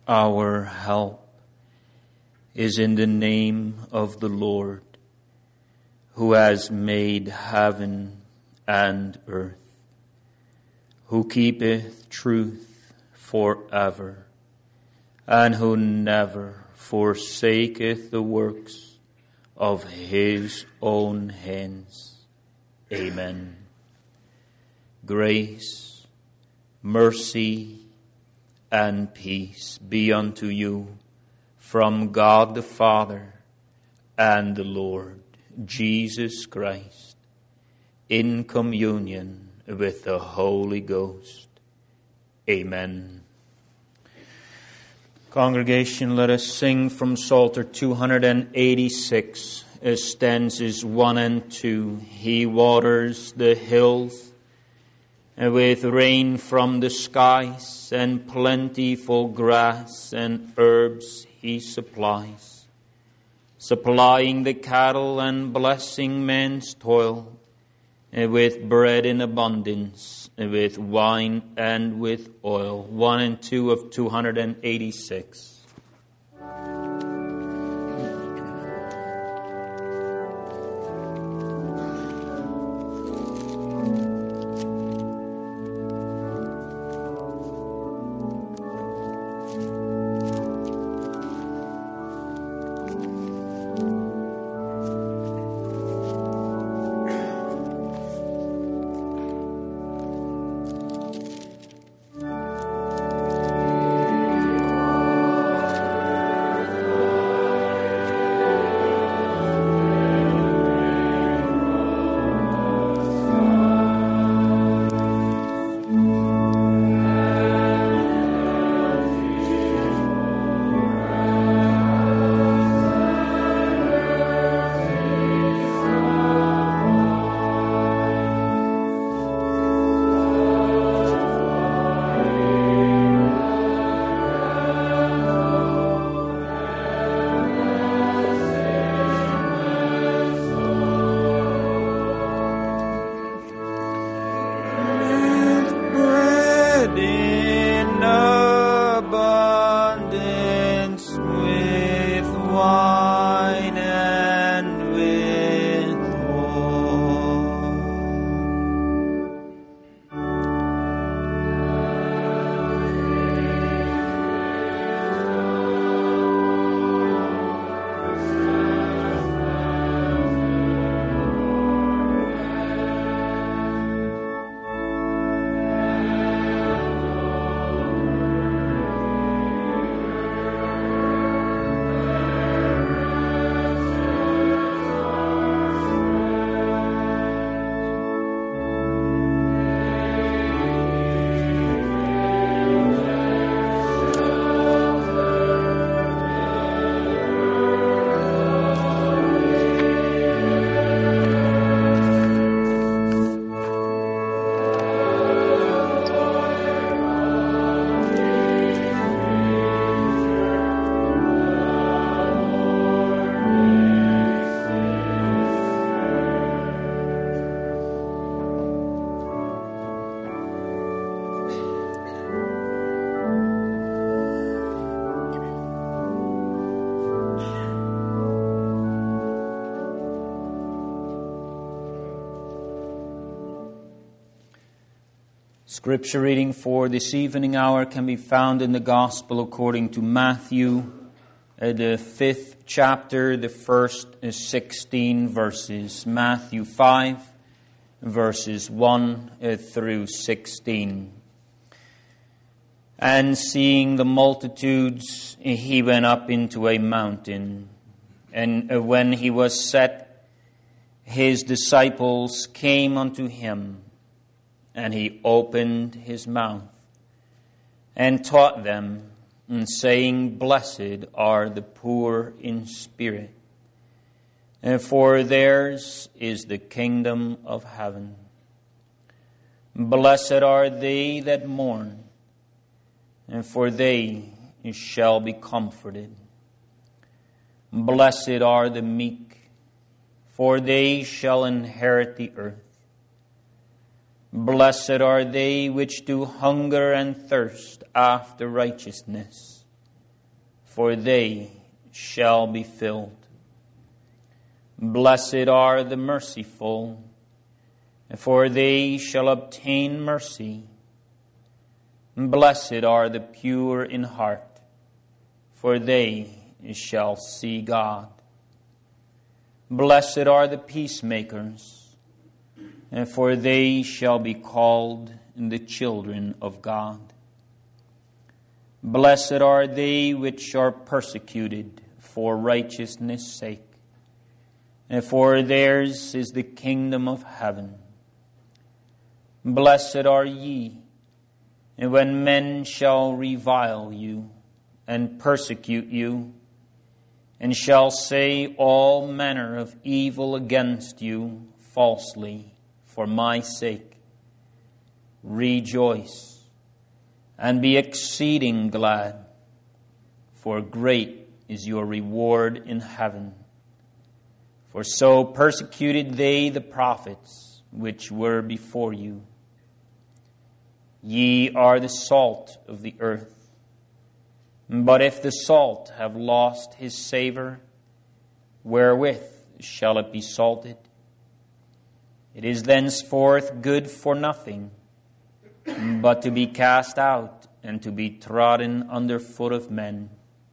Our help is in the name of the Lord, who has made heaven and earth, who keepeth truth forever, and who never forsaketh the works of his own hands. Amen. Grace, mercy, and peace be unto you from God the Father and the Lord Jesus Christ, in communion with the Holy Ghost. Amen. Congregation, let us sing from Psalter 286, stanzas 1 and 2. He waters the hills with rain from the skies, and plentiful grass and herbs he supplies, supplying the cattle and blessing man's toil, with bread in abundance, with wine and with oil. 1 and 2 of 286. Scripture reading for this evening hour can be found in the Gospel according to Matthew, the 5th chapter, the first 16 verses. Matthew 5, verses 1 through 16. And seeing the multitudes, he went up into a mountain. And when he was set, his disciples came unto him. And he opened his mouth and taught them, saying, Blessed are the poor in spirit, for theirs is the kingdom of heaven. Blessed are they that mourn, for they shall be comforted. Blessed are the meek, for they shall inherit the earth. Blessed are they which do hunger and thirst after righteousness, for they shall be filled. Blessed are the merciful, for they shall obtain mercy. Blessed are the pure in heart, for they shall see God. Blessed are the peacemakers, for they shall be called the children of God. Blessed are they which are persecuted for righteousness' sake, for theirs is the kingdom of heaven. Blessed are ye, when men shall revile you, and persecute you, and shall say all manner of evil against you falsely for my sake. Rejoice, and be exceeding glad, for great is your reward in heaven. For so persecuted they the prophets which were before you. Ye are the salt of the earth. But if the salt have lost his savor, wherewith shall it be salted? It is thenceforth good for nothing, but to be cast out and to be trodden under foot of men.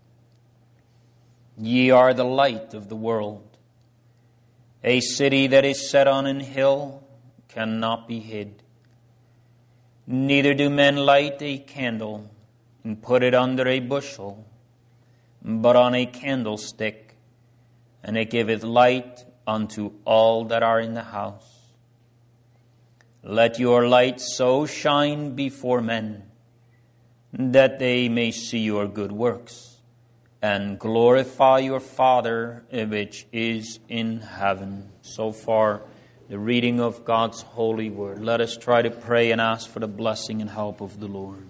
Ye are the light of the world. A city that is set on an hill cannot be hid. Neither do men light a candle and put it under a bushel, but on a candlestick, and it giveth light unto all that are in the house. Let your light so shine before men, that they may see your good works, and glorify your Father which is in heaven. So far, the reading of God's holy word. Let us try to pray and ask for the blessing and help of the Lord.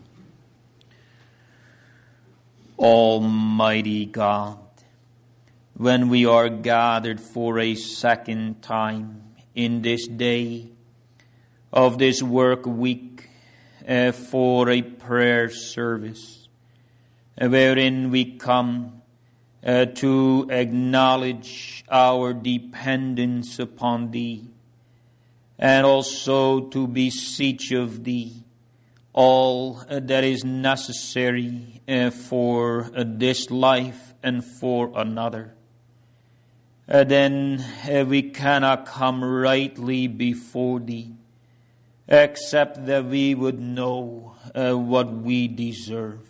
Almighty God, when we are gathered for a second time in this day of this work week for a prayer service, wherein we come to acknowledge our dependence upon Thee, and also to beseech of Thee all that is necessary for this life and for another. Then we cannot come rightly before Thee, except that we would know what we deserve.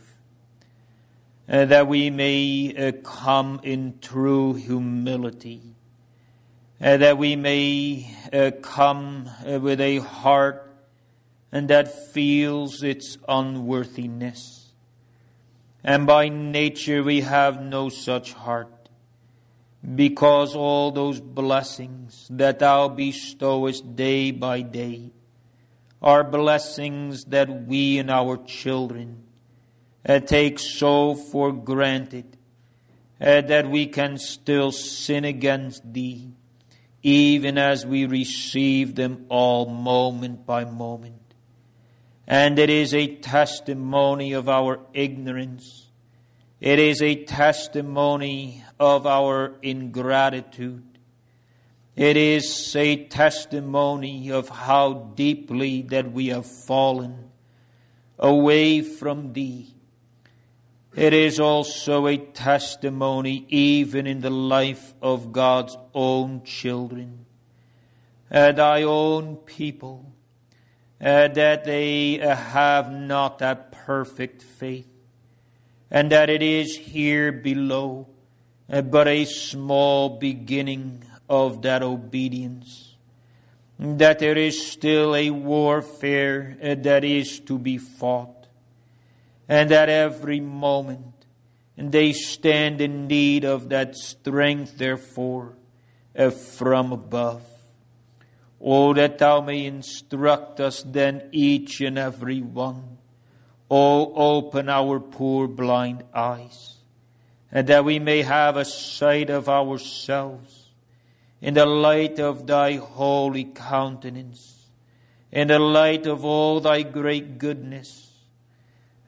That we may come in true humility. That we may come with a heart and that feels its unworthiness. And by nature we have no such heart, because all those blessings that Thou bestowest day by day are blessings that we and our children take so for granted that we can still sin against Thee, even as we receive them all moment by moment. And it is a testimony of our ignorance. It is a testimony of our ingratitude. It is a testimony of how deeply that we have fallen away from Thee. It is also a testimony even in the life of God's own children, Thy own people, that they have not that perfect faith, and that it is here below but a small beginning of that obedience, that there is still a warfare that is to be fought, and that every moment they stand in need of that strength, therefore, from above. Oh, that Thou may instruct us then, each and every one. Oh, open our poor blind eyes, and that we may have a sight of ourselves in the light of Thy holy countenance, in the light of all Thy great goodness,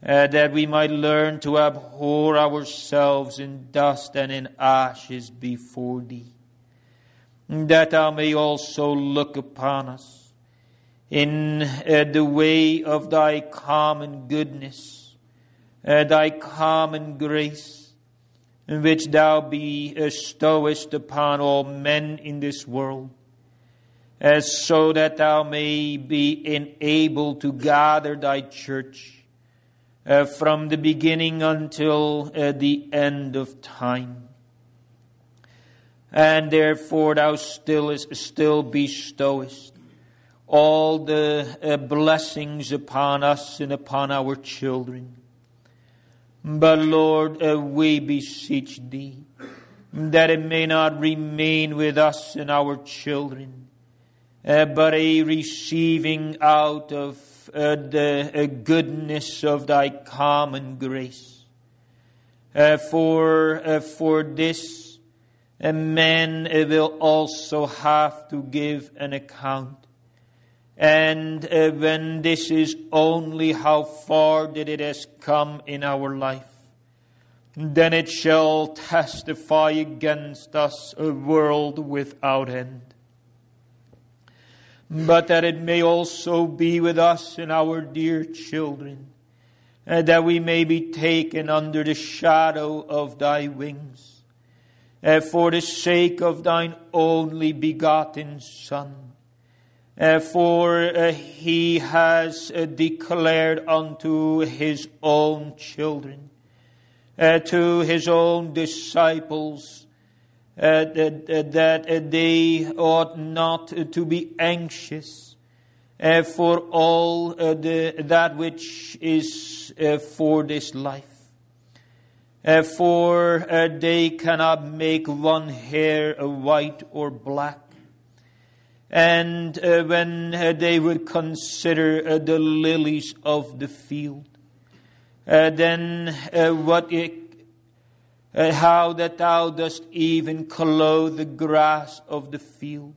that we might learn to abhor ourselves in dust and in ashes before Thee, that Thou may also look upon us in the way of Thy common goodness, Thy common grace, which Thou bestowest upon all men in this world, so that Thou may be enabled to gather Thy church from the beginning until the end of time. And therefore Thou still bestowest all the blessings upon us and upon our children. But Lord, we beseech Thee that it may not remain with us and our children, but a receiving out of the goodness of Thy common grace. For this, men will also have to give an account. And when this is only how far that it has come in our life, then it shall testify against us a world without end. But that it may also be with us and our dear children, that we may be taken under the shadow of Thy wings, for the sake of Thine only begotten Son. For He has declared unto His own children, to His own disciples, that they ought not to be anxious for all that which is for this life. For they cannot make one hair white or black. And when they would consider the lilies of the field, then how that Thou dost even clothe the grass of the field,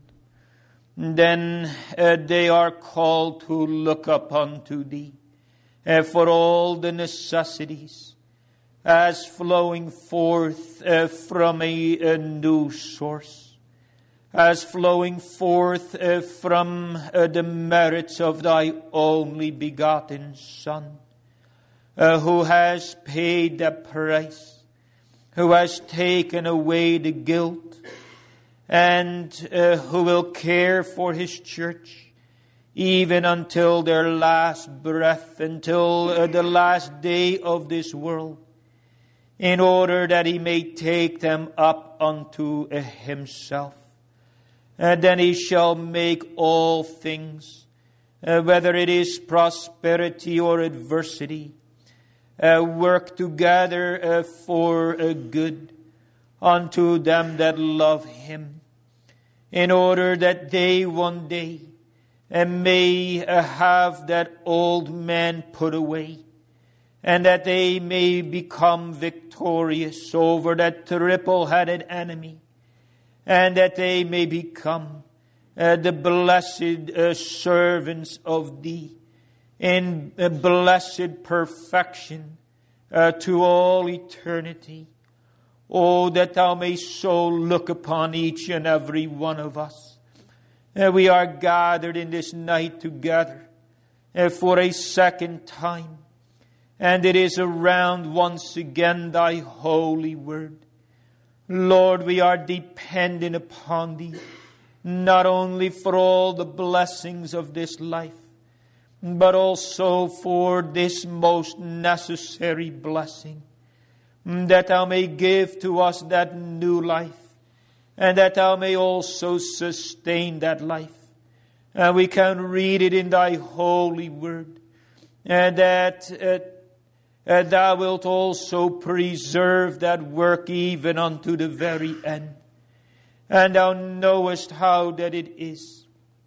then they are called to look up unto Thee for all the necessities as flowing forth from a new source, as flowing forth from the merits of Thy only begotten Son, who has paid the price, who has taken away the guilt, and who will care for His church even until their last breath, until the last day of this world, in order that He may take them up unto Himself. And then He shall make all things, whether it is prosperity or adversity, work together for good unto them that love Him, in order that they one day may have that old man put away, and that they may become victorious over that triple-headed enemy, and that they may become the blessed servants of Thee in blessed perfection to all eternity. Oh, that Thou may so look upon each and every one of us. We are gathered in this night together for a second time, and it is around once again Thy holy word. Lord, we are dependent upon Thee, not only for all the blessings of this life, but also for this most necessary blessing, that Thou may give to us that new life, and that Thou may also sustain that life. And we can read it in Thy holy word, and that Thou wilt also preserve that work even unto the very end. And Thou knowest how that it is.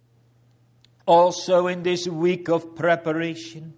Also in this week of preparation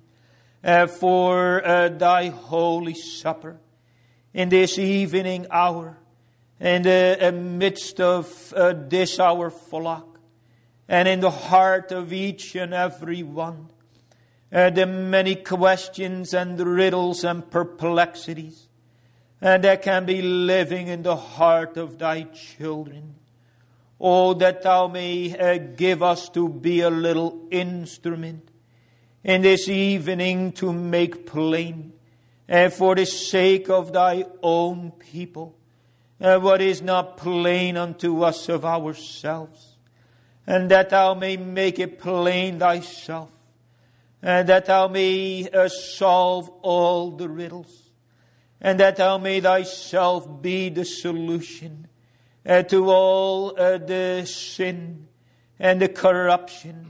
for Thy holy supper, in this evening hour, in the midst of this our flock, and in the heart of each and every one, the many questions and riddles and perplexities that can be living in the heart of thy children. Oh, that thou may give us to be a little instrument in this evening to make plain, for the sake of thy own people, what is not plain unto us of ourselves, and that thou may make it plain thyself, and that thou may solve all the riddles, and that thou may thyself be the solution to all the sin and the corruption,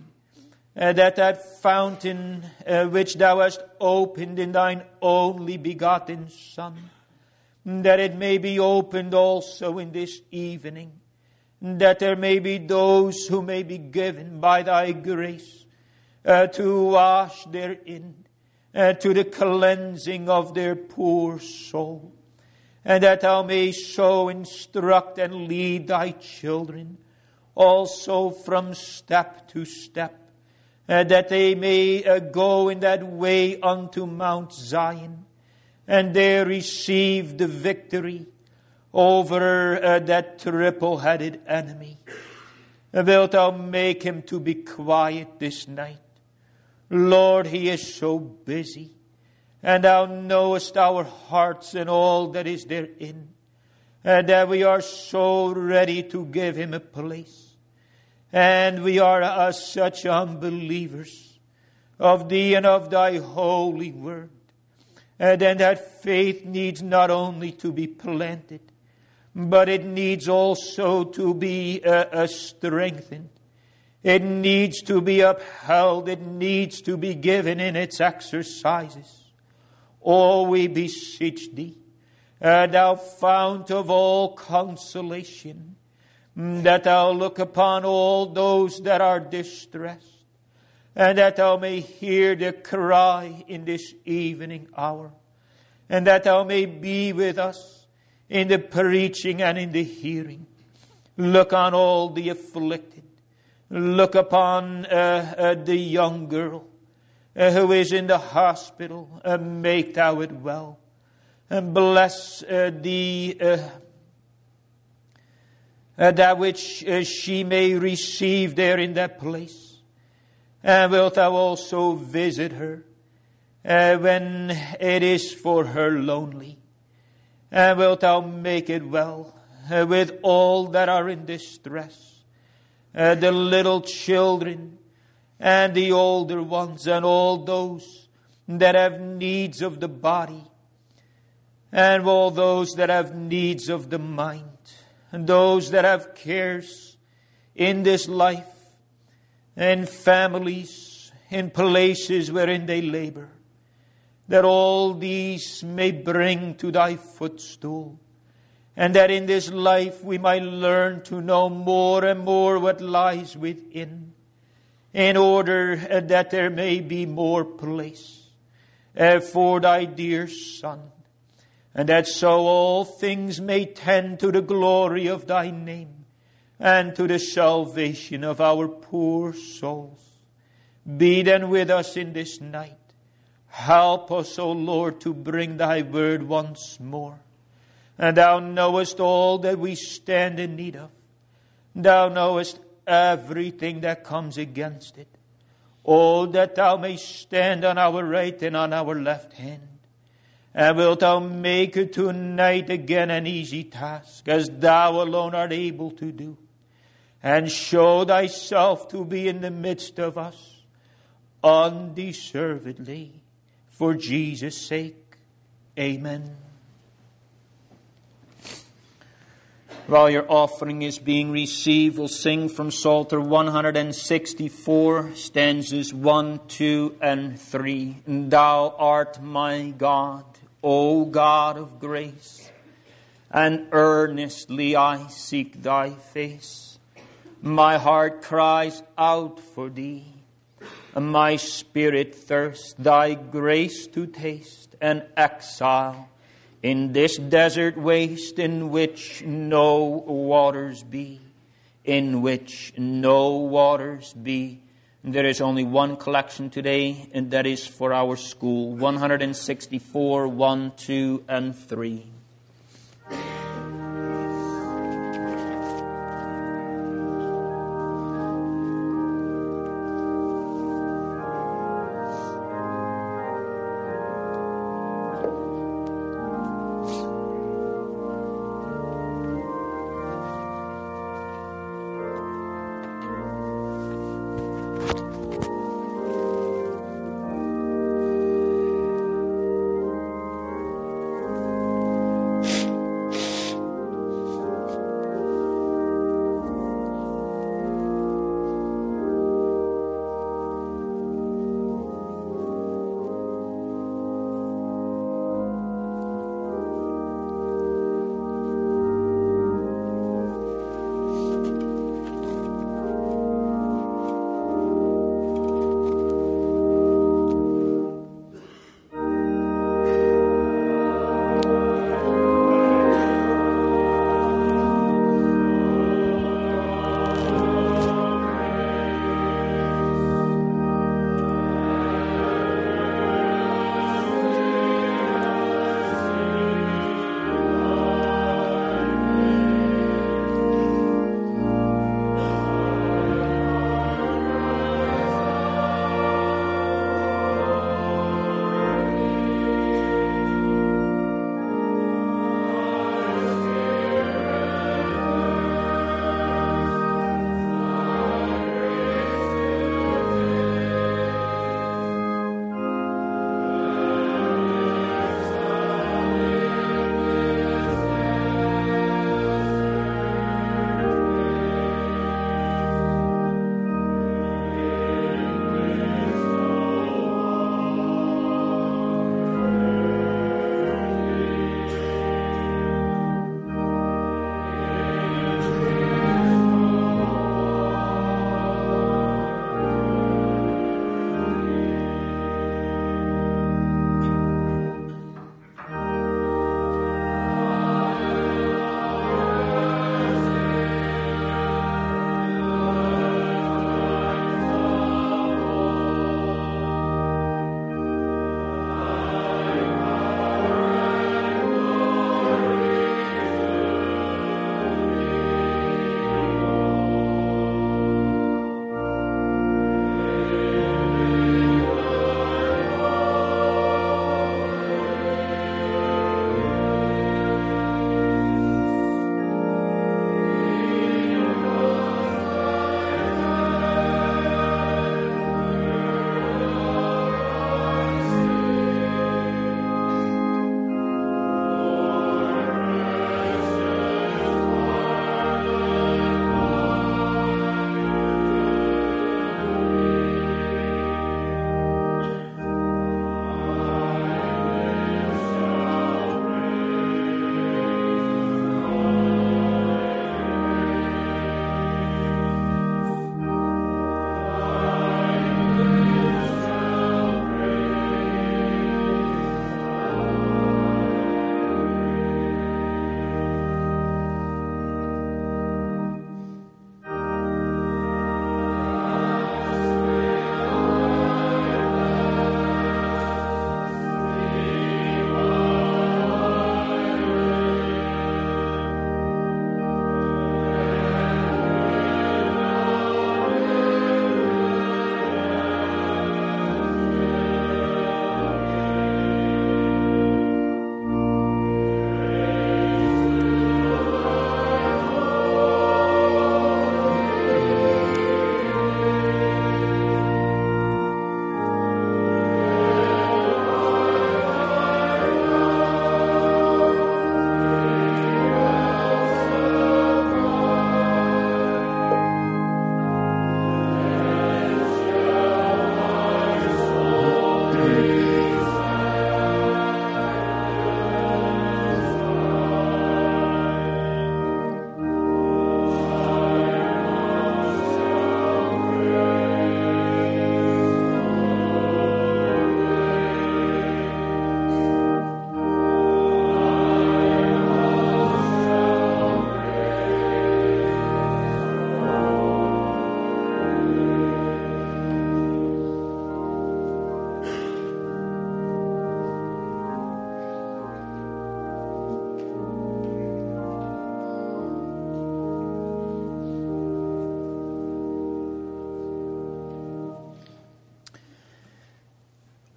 that fountain which thou hast opened in thine only begotten Son, that it may be opened also in this evening, that there may be those who may be given by thy grace to wash therein, to the cleansing of their poor soul, and that thou may so instruct and lead thy children also from step to step, that they may go in that way unto Mount Zion, and there receive the victory over that triple-headed enemy. Wilt thou make him to be quiet this night? Lord, he is so busy, and thou knowest our hearts and all that is therein, that we are so ready to give him a place. And we are such unbelievers of thee and of thy holy word. And then that faith needs not only to be planted, but it needs also to be strengthened. It needs to be upheld. It needs to be given in its exercises. Oh, we beseech thee, thou fount of all consolation, that thou look upon all those that are distressed, and that thou may hear the cry in this evening hour, and that thou may be with us in the preaching and in the hearing. Look on all the afflicted. Look upon the young girl who is in the hospital. Make thou it well. And bless that which she may receive there in that place. And wilt thou also visit her when it is for her lonely. And wilt thou make it well with all that are in distress, the little children and the older ones, and all those that have needs of the body, and all those that have needs of the mind, and those that have cares in this life, in families, in places wherein they labor, that all these may bring to thy footstool, and that in this life we might learn to know more and more what lies within, in order that there may be more place for thy dear Son, and that so all things may tend to the glory of thy name and to the salvation of our poor souls. Be then with us in this night. Help us, O Lord, to bring thy word once more. And thou knowest all that we stand in need of. Thou knowest everything that comes against it. Oh, that thou mayst stand on our right and on our left hand. And wilt thou make it tonight again an easy task, as thou alone art able to do. And show thyself to be in the midst of us, undeservedly, for Jesus' sake. Amen. While your offering is being received, we'll sing from Psalter 164, stanzas 1, 2, and 3. Thou art my God, O God of grace, and earnestly I seek thy face. My heart cries out for thee, and my spirit thirsts thy grace to taste, an exile in this desert waste, in which no waters be, in which no waters be. There is only one collection today, and that is for our school, 164, 1, 2, and 3.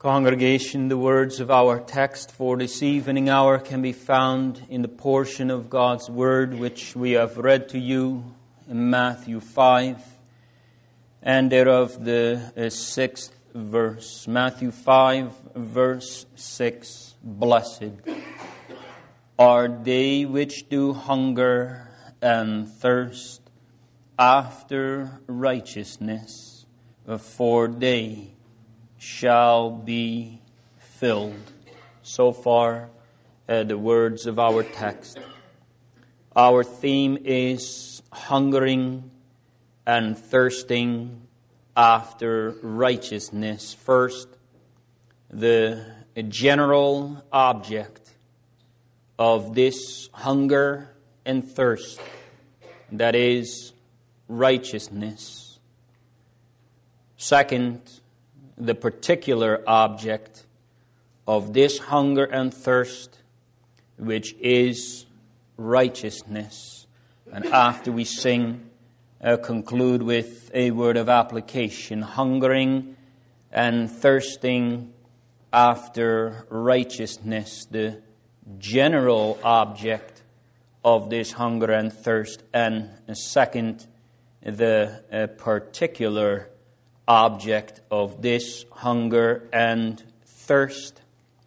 Congregation, the words of our text for this evening hour can be found in the portion of God's Word which we have read to you in Matthew 5, and thereof the 6th verse. Matthew 5, verse 6. Blessed are they which do hunger and thirst after righteousness, for they shall be filled. So far, the words of our text. Our theme is hungering and thirsting after righteousness. First, the general object of this hunger and thirst, that is righteousness. Second, the particular object of this hunger and thirst, which is righteousness. And after we sing, conclude with a word of application. Hungering and thirsting after righteousness, the general object of this hunger and thirst. And second, the particular object of this hunger and thirst.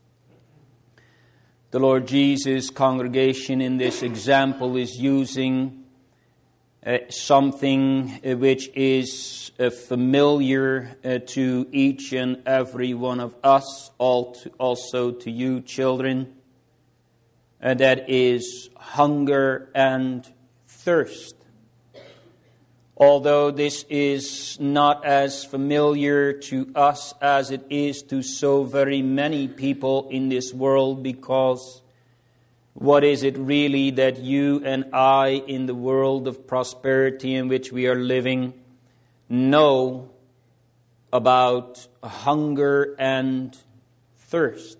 The Lord Jesus' congregation in this example is using something which is familiar to each and every one of us, also to you children, that is hunger and thirst. Although this is not as familiar to us as it is to so very many people in this world, because what is it really that you and I in the world of prosperity in which we are living know about hunger and thirst?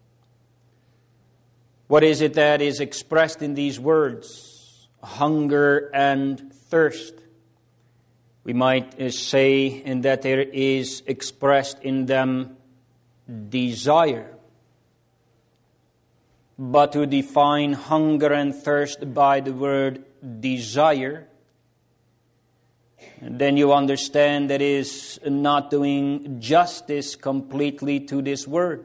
What is it that is expressed in these words? Hunger and thirst. We might say that there is expressed in them desire. But to define hunger and thirst by the word desire, then you understand that is not doing justice completely to this word.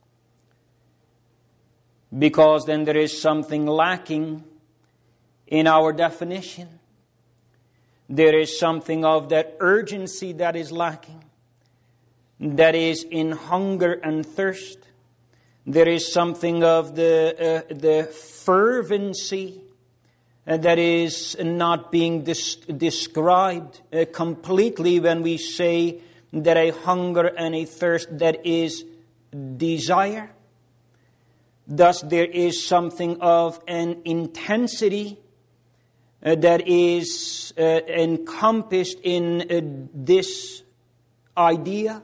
Because then there is something lacking in our definition. There is something of that urgency that is lacking. That is in hunger and thirst. There is something of the fervency that is not being described completely when we say that a hunger and a thirst that is desire. Thus there is something of an intensity that is encompassed in this idea.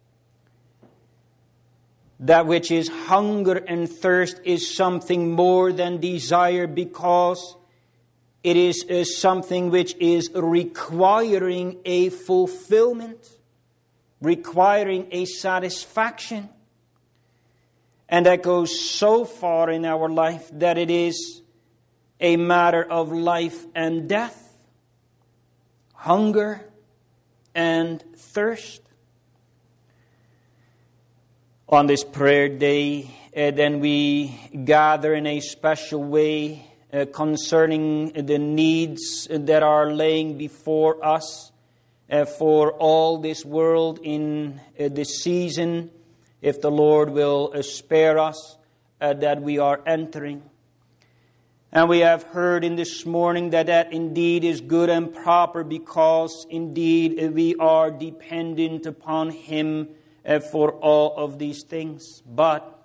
That which is hunger and thirst is something more than desire, because it is something which is requiring a fulfillment, requiring a satisfaction. And that goes so far in our life that it is a matter of life and death. Hunger and thirst. On this prayer day, then we gather in a special way concerning the needs that are laying before us for all this world in this season, if the Lord will spare us, that we are entering. And we have heard in this morning that indeed is good and proper, because indeed we are dependent upon Him for all of these things. But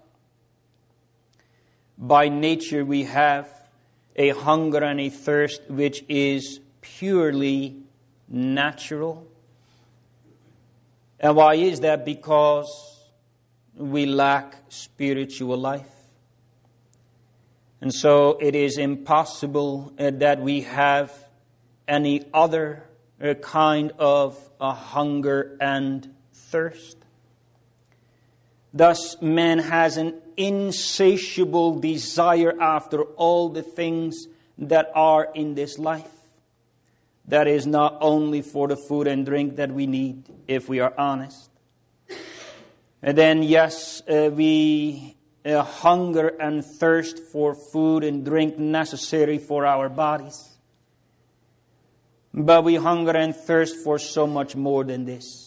by nature we have a hunger and a thirst which is purely natural. And why is that? Because we lack spiritual life. And so it is impossible that we have any other kind of a hunger and thirst. Thus, man has an insatiable desire after all the things that are in this life. That is not only for the food and drink that we need, if we are honest. And then, yes, we hunger and thirst for food and drink necessary for our bodies. But we hunger and thirst for so much more than this.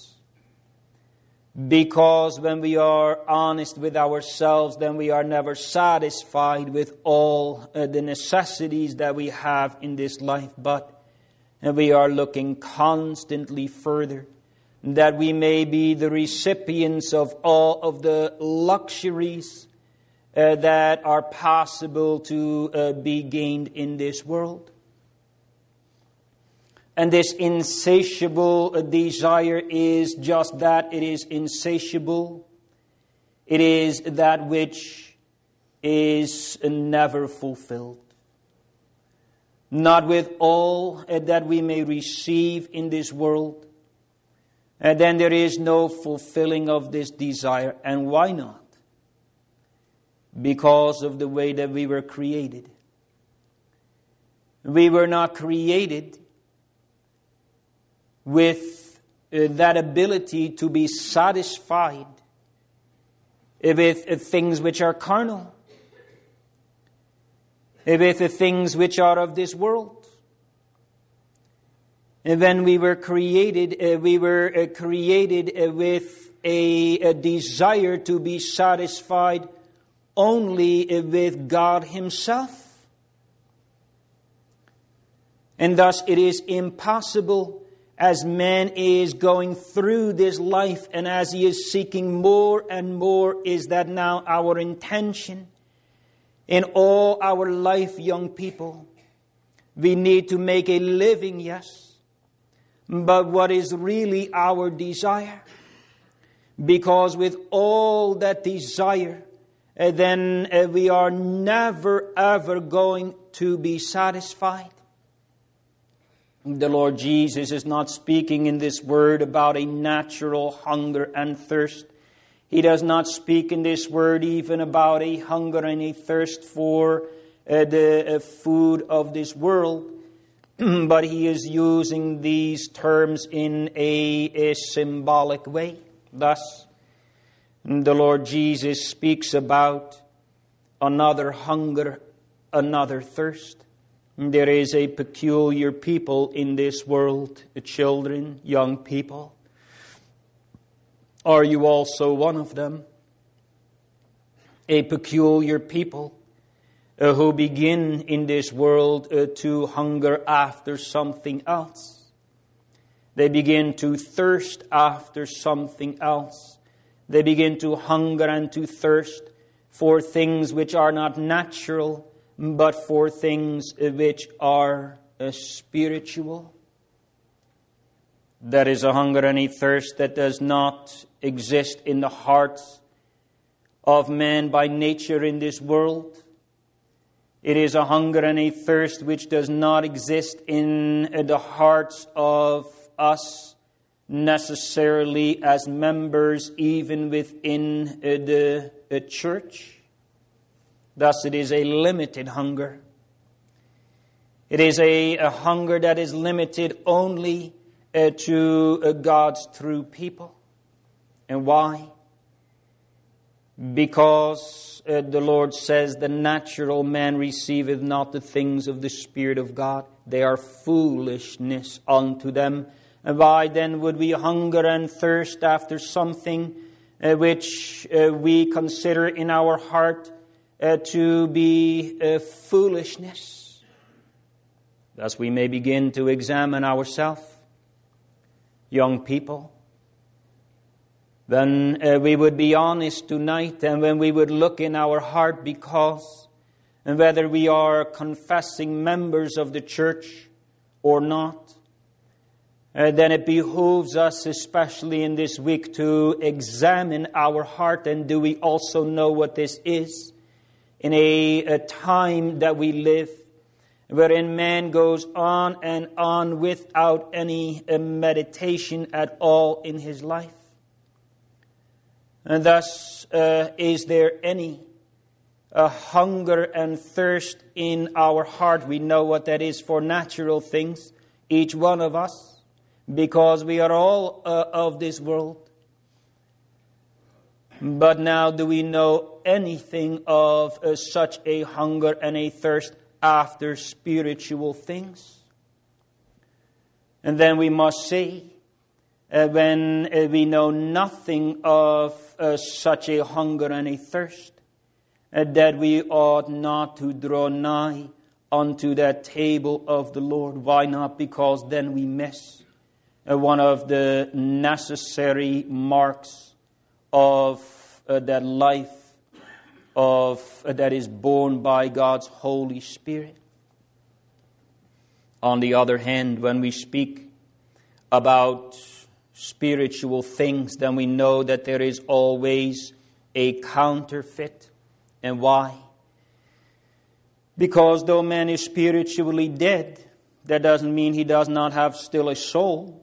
Because when we are honest with ourselves, then we are never satisfied with all the necessities that we have in this life. But we are looking constantly further, that we may be the recipients of all of the luxuries that are possible to be gained in this world. And this insatiable desire is just that. It is insatiable. It is that which is never fulfilled. Not with all that we may receive in this world. And then there is no fulfilling of this desire. And why not? Because of the way that we were created. We were not created with that ability to be satisfied with things which are carnal, with the things which are of this world. And when we were created with a desire to be satisfied only with God Himself. And thus it is impossible, as man is going through this life and as he is seeking more and more, is that now our intention in all our life, young people? We need to make a living, yes. But what is really our desire? Because with all that desire, then we are never ever going to be satisfied. The Lord Jesus is not speaking in this word about a natural hunger and thirst. He does not speak in this word even about a hunger and a thirst for the food of this world. But He is using these terms in a symbolic way. Thus, the Lord Jesus speaks about another hunger, another thirst. There is a peculiar people in this world, children, young people. Are you also one of them? A peculiar people who begin in this world to hunger after something else. They begin to thirst after something else. They begin to hunger and to thirst for things which are not natural, but for things which are spiritual. That is a hunger and a thirst that does not exist in the hearts of man by nature in this world. It is a hunger and a thirst which does not exist in the hearts of us necessarily as members, even within the church. Thus, it is a limited hunger. It is a hunger that is limited only to God's true people. And why? Because the Lord says, the natural man receiveth not the things of the Spirit of God. They are foolishness unto them. And why then would we hunger and thirst after something which we consider in our heart to be foolishness? Thus we may begin to examine ourselves, young people. Then we would be honest tonight, and when we would look in our heart, because and whether we are confessing members of the church or not, then it behooves us, especially in this week, to examine our heart. And do we also know what this is? In a time that we live, wherein man goes on and on without any meditation at all in his life. And thus, is there any hunger and thirst in our heart? We know what that is for natural things, each one of us, because we are all of this world. But now, do we know anything of such a hunger and a thirst after spiritual things? And then we must say, when we know nothing of such a hunger and a thirst, that we ought not to draw nigh unto that table of the Lord. Why not? Because then we miss one of the necessary marks of that life that is borne by God's Holy Spirit. On the other hand, when we speak about spiritual things, then we know that there is always a counterfeit. And why? Because though man is spiritually dead, that doesn't mean he does not have still a soul.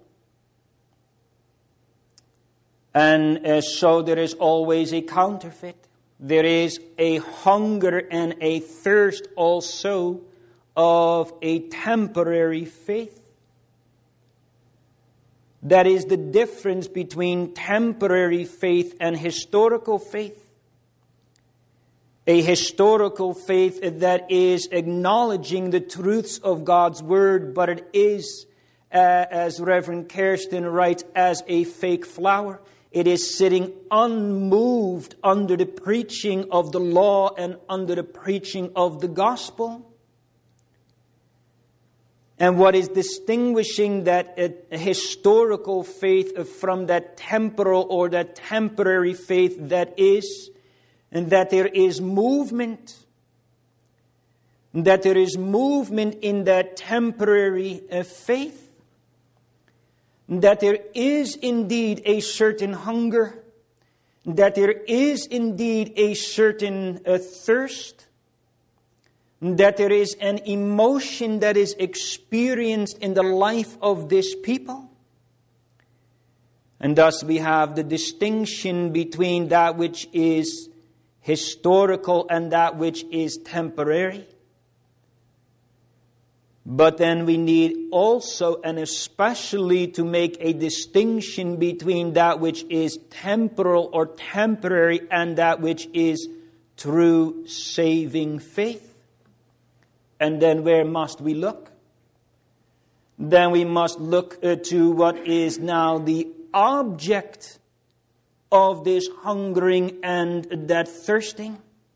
And so there is always a counterfeit. There is a hunger and a thirst also of a temporary faith. That is the difference between temporary faith and historical faith. A historical faith that is acknowledging the truths of God's Word, but it is, as Reverend Kirsten writes, as a fake flower. It is sitting unmoved under the preaching of the law and under the preaching of the gospel. And what is distinguishing that historical faith from that temporal or that temporary faith that is, and that there is movement. That there is movement in that temporary faith. That there is indeed a certain hunger, that there is indeed a certain thirst, that there is an emotion that is experienced in the life of this people. And thus we have the distinction between that which is historical and that which is temporary. But then we need also and especially to make a distinction between that which is temporal or temporary and that which is true saving faith. And then where must we look? Then we must look to what is now the object of this hungering and that thirsting.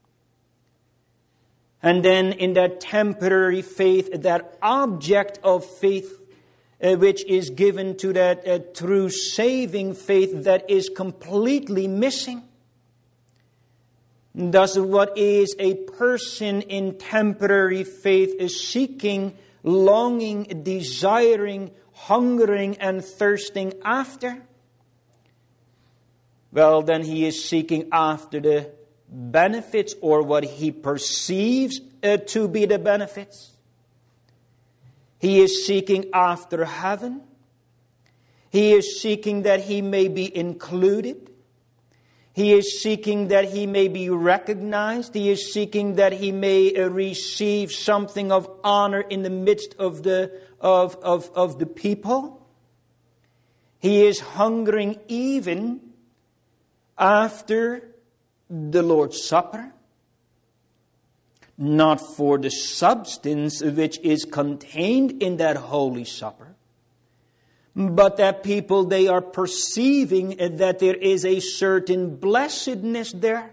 And then in that temporary faith, that object of faith, which is given to that true saving faith that is completely missing. Thus, what is a person in temporary faith is seeking, longing, desiring, hungering, and thirsting after? Well, then he is seeking after the benefits or what he perceives to be the benefits. He is seeking after heaven. He is seeking that he may be included. He is seeking that he may be recognized. He is seeking that he may receive something of honor in the midst of the people. He is hungering even after the Lord's Supper, not for the substance which is contained in that Holy Supper, but that people, they are perceiving that there is a certain blessedness there.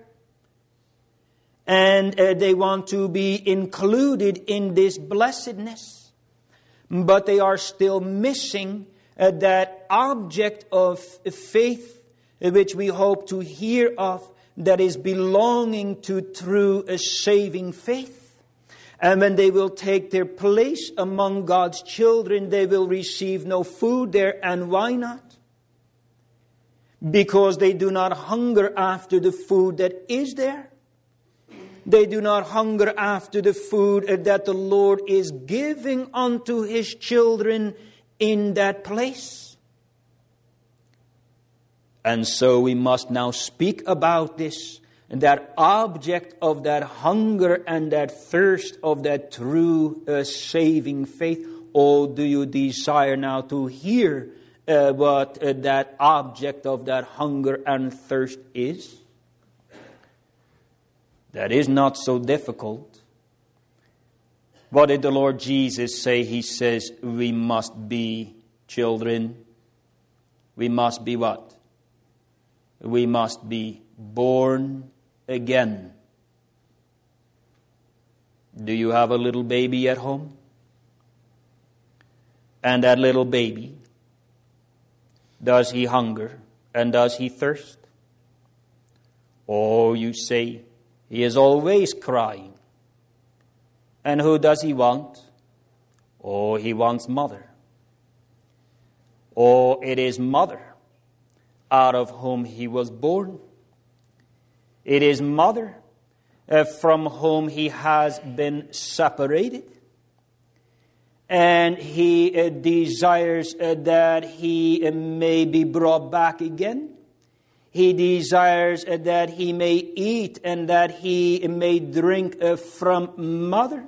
And they want to be included in this blessedness. But they are still missing that object of faith which we hope to hear of, that is belonging to true saving faith. And when they will take their place among God's children, they will receive no food there. And why not? Because they do not hunger after the food that is there. They do not hunger after the food that the Lord is giving unto His children in that place. And so we must now speak about this, and that object of that hunger and that thirst of that true saving faith. Oh, do you desire now to hear what that object of that hunger and thirst is? That is not so difficult. What did the Lord Jesus say? He says, we must be children. We must be what? We must be born again. Do you have a little baby at home? And that little baby, does he hunger and does he thirst? Oh, you say, he is always crying. And who does he want? Oh, he wants mother. Oh, it is mother out of whom he was born. It is mother from whom he has been separated. And he desires that he may be brought back again. He desires that he may eat and that he may drink from mother.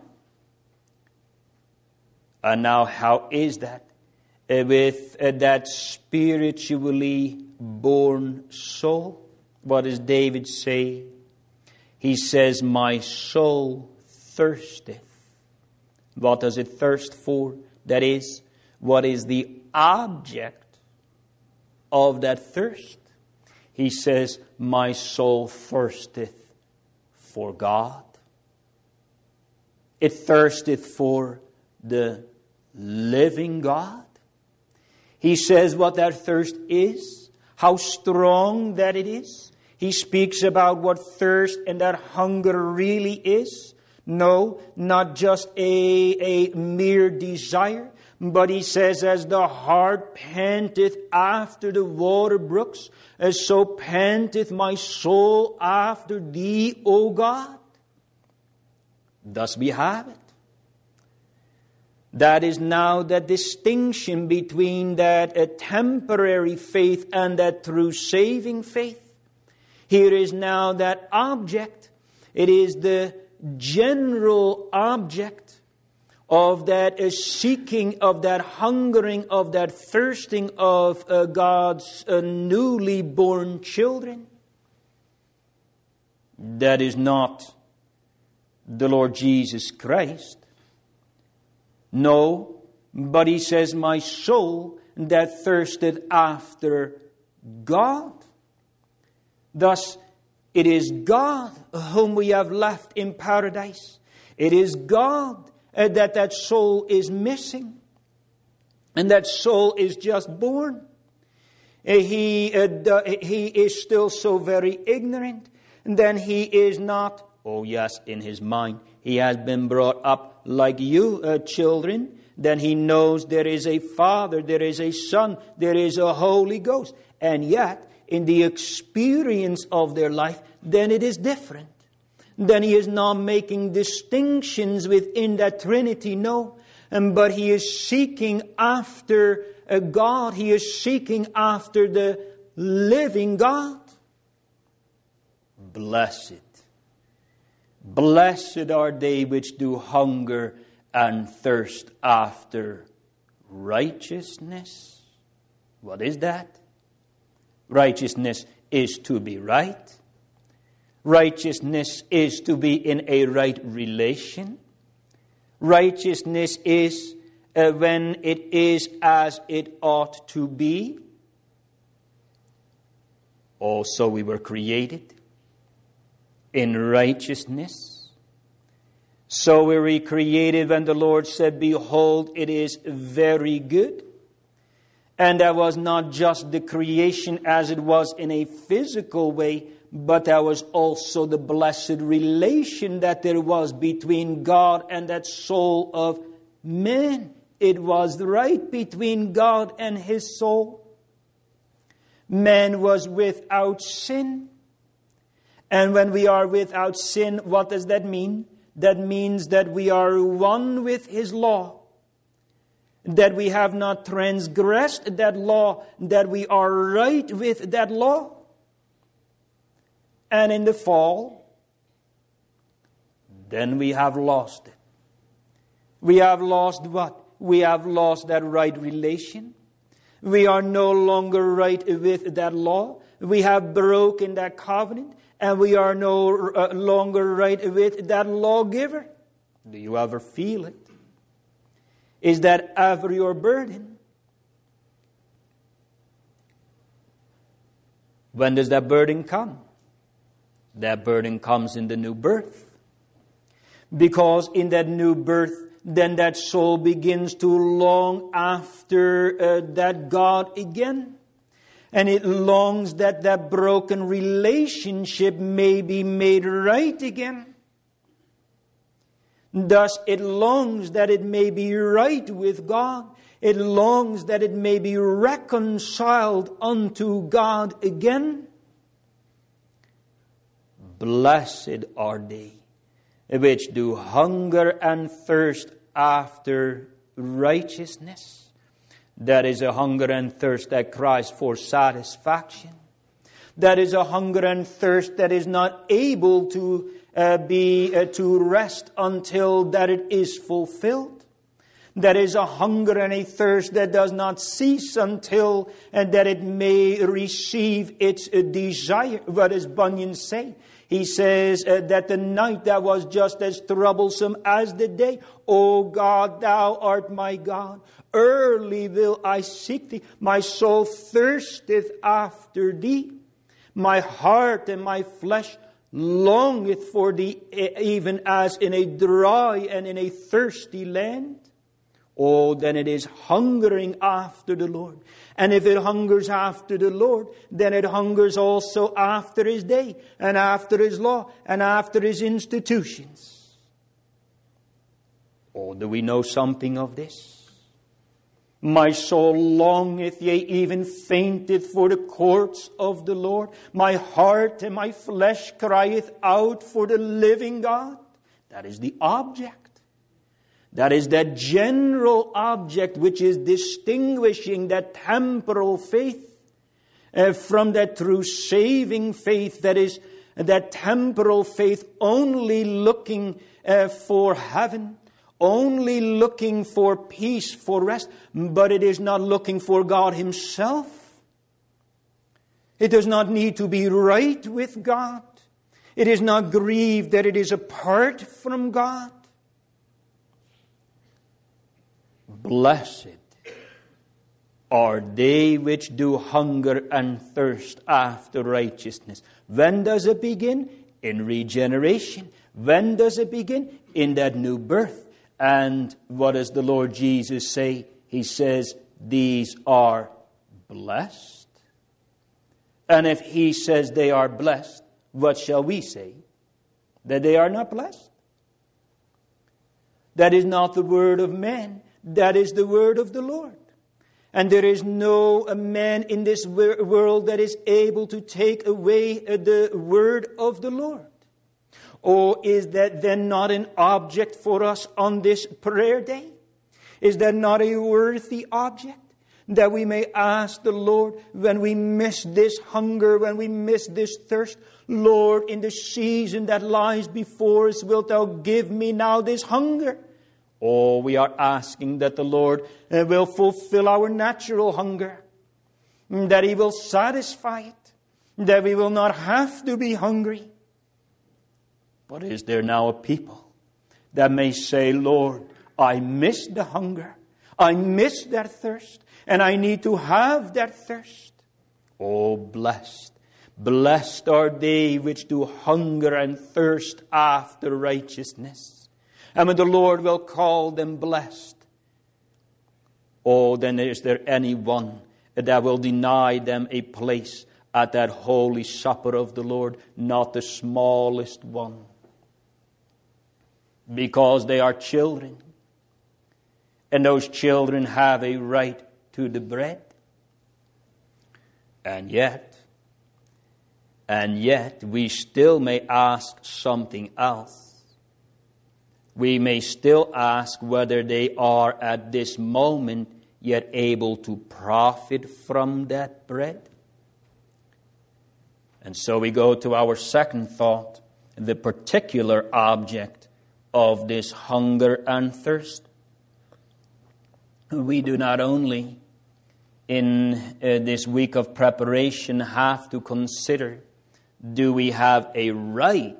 And now how is that with that spiritually born soul? What does David say? He says, my soul thirsteth. What does it thirst for? That is, what is the object of that thirst? He says, my soul thirsteth for God. It thirsteth for the living God. He says what that thirst is, how strong that it is. He speaks about what thirst and that hunger really is. No, not just a mere desire, but he says, as the hart panteth after the water brooks, as so panteth my soul after thee, O God. Thus we have it. That is now the distinction between that temporary faith and that true saving faith. Here is now that object. It is the general object of that seeking, of that hungering, of that thirsting of God's newly born children. That is not the Lord Jesus Christ. No, but he says, my soul that thirsted after God. Thus, it is God whom we have left in paradise. It is God that soul is missing. And that soul is just born. He is still so very ignorant. And then he is not, oh yes, in his mind, he has been brought up like you children. Then he knows there is a Father, there is a Son, there is a Holy Ghost. And yet, in the experience of their life, then it is different. Then he is not making distinctions within that Trinity, no. But he is seeking after God. He is seeking after the living God. Blessed. Blessed are they which do hunger and thirst after righteousness. What is that? Righteousness is to be right. Righteousness is to be in a right relation. Righteousness is when it is as it ought to be. Also we were created in righteousness. So we were created when the Lord said, behold, it is very good. And that was not just the creation as it was in a physical way, but that was also the blessed relation that there was between God and that soul of man. It was right between God and his soul. Man was without sin. And when we are without sin, what does that mean? That means that we are one with his law. that we have not transgressed that law, that we are right with that law. And in the fall, then we have lost it. We have lost what? We have lost that right relation. We are no longer right with that law. We have broken that covenant, and we are no longer right with that lawgiver. Do you ever feel it? Is that ever your burden? When does that burden come? That burden comes in the new birth. Because in that new birth, then that soul begins to long after that God again. And it longs that that broken relationship may be made right again. Thus it longs that it may be right with God. It longs that it may be reconciled unto God again. Blessed are they which do hunger and thirst after righteousness. That is a hunger and thirst that cries for satisfaction. That is a hunger and thirst that is not able to rest until that it is fulfilled. That is a hunger and a thirst that does not cease until that it may receive its desire. What does Bunyan say? He says that the night that was just as troublesome as the day. O God, thou art my God. Early will I seek thee. My soul thirsteth after thee. My heart and my flesh longeth for thee, even as in a dry and in a thirsty land. Oh, then it is hungering after the Lord. And if it hungers after the Lord, then it hungers also after His day, and after His law, and after His institutions. Oh, do we know something of this? My soul longeth, yea, even fainteth for the courts of the Lord. My heart and my flesh crieth out for the living God. That is the object. That is that general object which is distinguishing that temporal faith from that true saving faith. That is that temporal faith only looking for heaven, only looking for peace, for rest, but it is not looking for God Himself. It does not need to be right with God. It is not grieved that it is apart from God. Blessed are they which do hunger and thirst after righteousness. When does it begin? In regeneration. When does it begin? In that new birth. And what does the Lord Jesus say? He says, these are blessed. And if He says they are blessed, what shall we say? That they are not blessed? That is not the word of man. That is the word of the Lord. And there is no man in this world that is able to take away the word of the Lord. Or is that then not an object for us on this prayer day? Is that not a worthy object? That we may ask the Lord when we miss this hunger, when we miss this thirst, Lord, in the season that lies before us, wilt Thou give me now this hunger? Oh, we are asking that the Lord will fulfill our natural hunger, that He will satisfy it, that we will not have to be hungry. But is there now a people that may say, Lord, I miss the hunger, I miss that thirst, and I need to have that thirst? Oh, blessed, blessed are they which do hunger and thirst after righteousness. And when the Lord will call them blessed, oh, then is there anyone that will deny them a place at that holy supper of the Lord? Not the smallest one. Because they are children. And those children have a right to the bread. And yet, we still may ask something else. we may still ask whether they are at this moment yet able to profit from that bread. And so we go to our second thought, the particular object of this hunger and thirst. We do not only in this week of preparation have to consider, do we have a right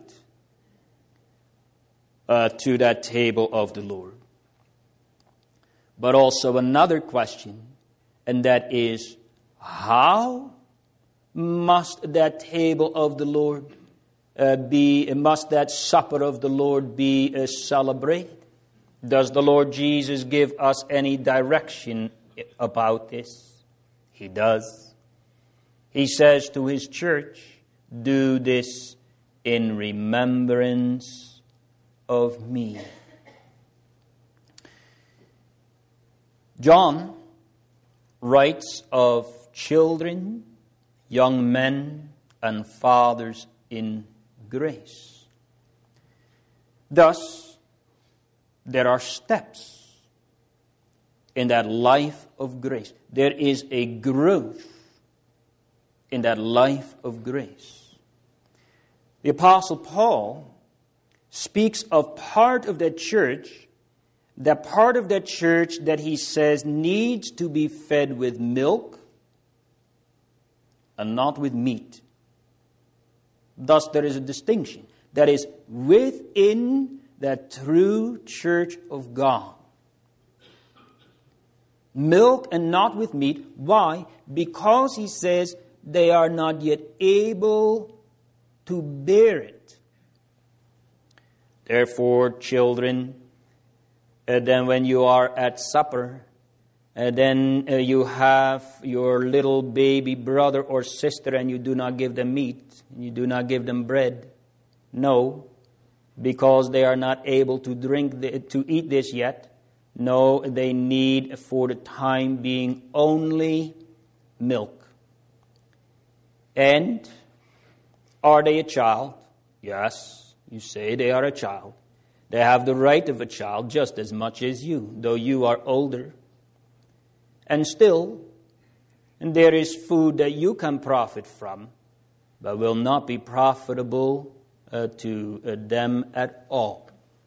to that table of the Lord? But also another question, and that is, how must that table of the Lord must that supper of the Lord be celebrated? Does the Lord Jesus give us any direction about this? He does. He says to His church, do this in remembrance of me. John writes of children, young men, and fathers in grace. Thus, there are steps in that life of grace. There is a growth in that life of grace. The Apostle Paul speaks of part of the church, that part of the church that he says needs to be fed with milk and not with meat. Thus, there is a distinction. That is, within that true church of God. Milk and not with meat. Why? Because he says they are not yet able to bear it. Therefore, children, then when you are at supper, then you have your little baby brother or sister and you do not give them meat, you do not give them bread. No, because they are not able to eat this yet. No, they need for the time being only milk. And are they a child? Yes, you say they are a child. They have the right of a child just as much as you, though you are older. And still, there is food that you can profit from, but will not be profitable to them at all.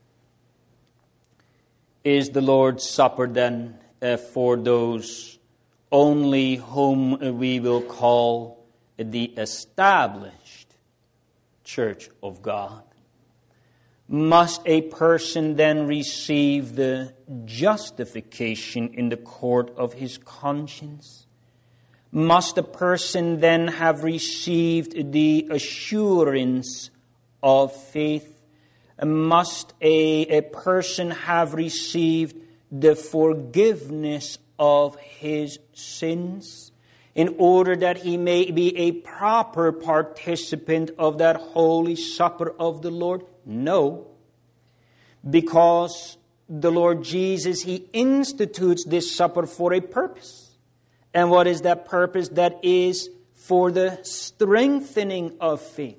Is the Lord's Supper then for those only whom we will call the established church of God? Must a person then receive the justification in the court of his conscience? Must a person then have received the assurance of faith? Must a person have received the forgiveness of his sins in order that he may be a proper participant of that holy supper of the Lord? No, because the Lord Jesus, He institutes this supper for a purpose. And what is that purpose? That is for the strengthening of faith.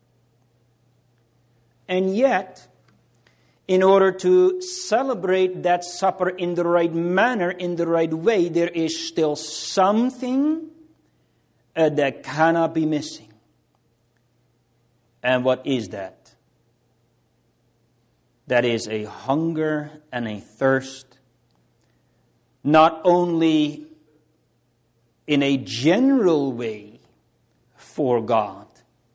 And yet, in order to celebrate that supper in the right manner, in the right way, there is still something that cannot be missing. And what is that? That is a hunger and a thirst, not only in a general way for God,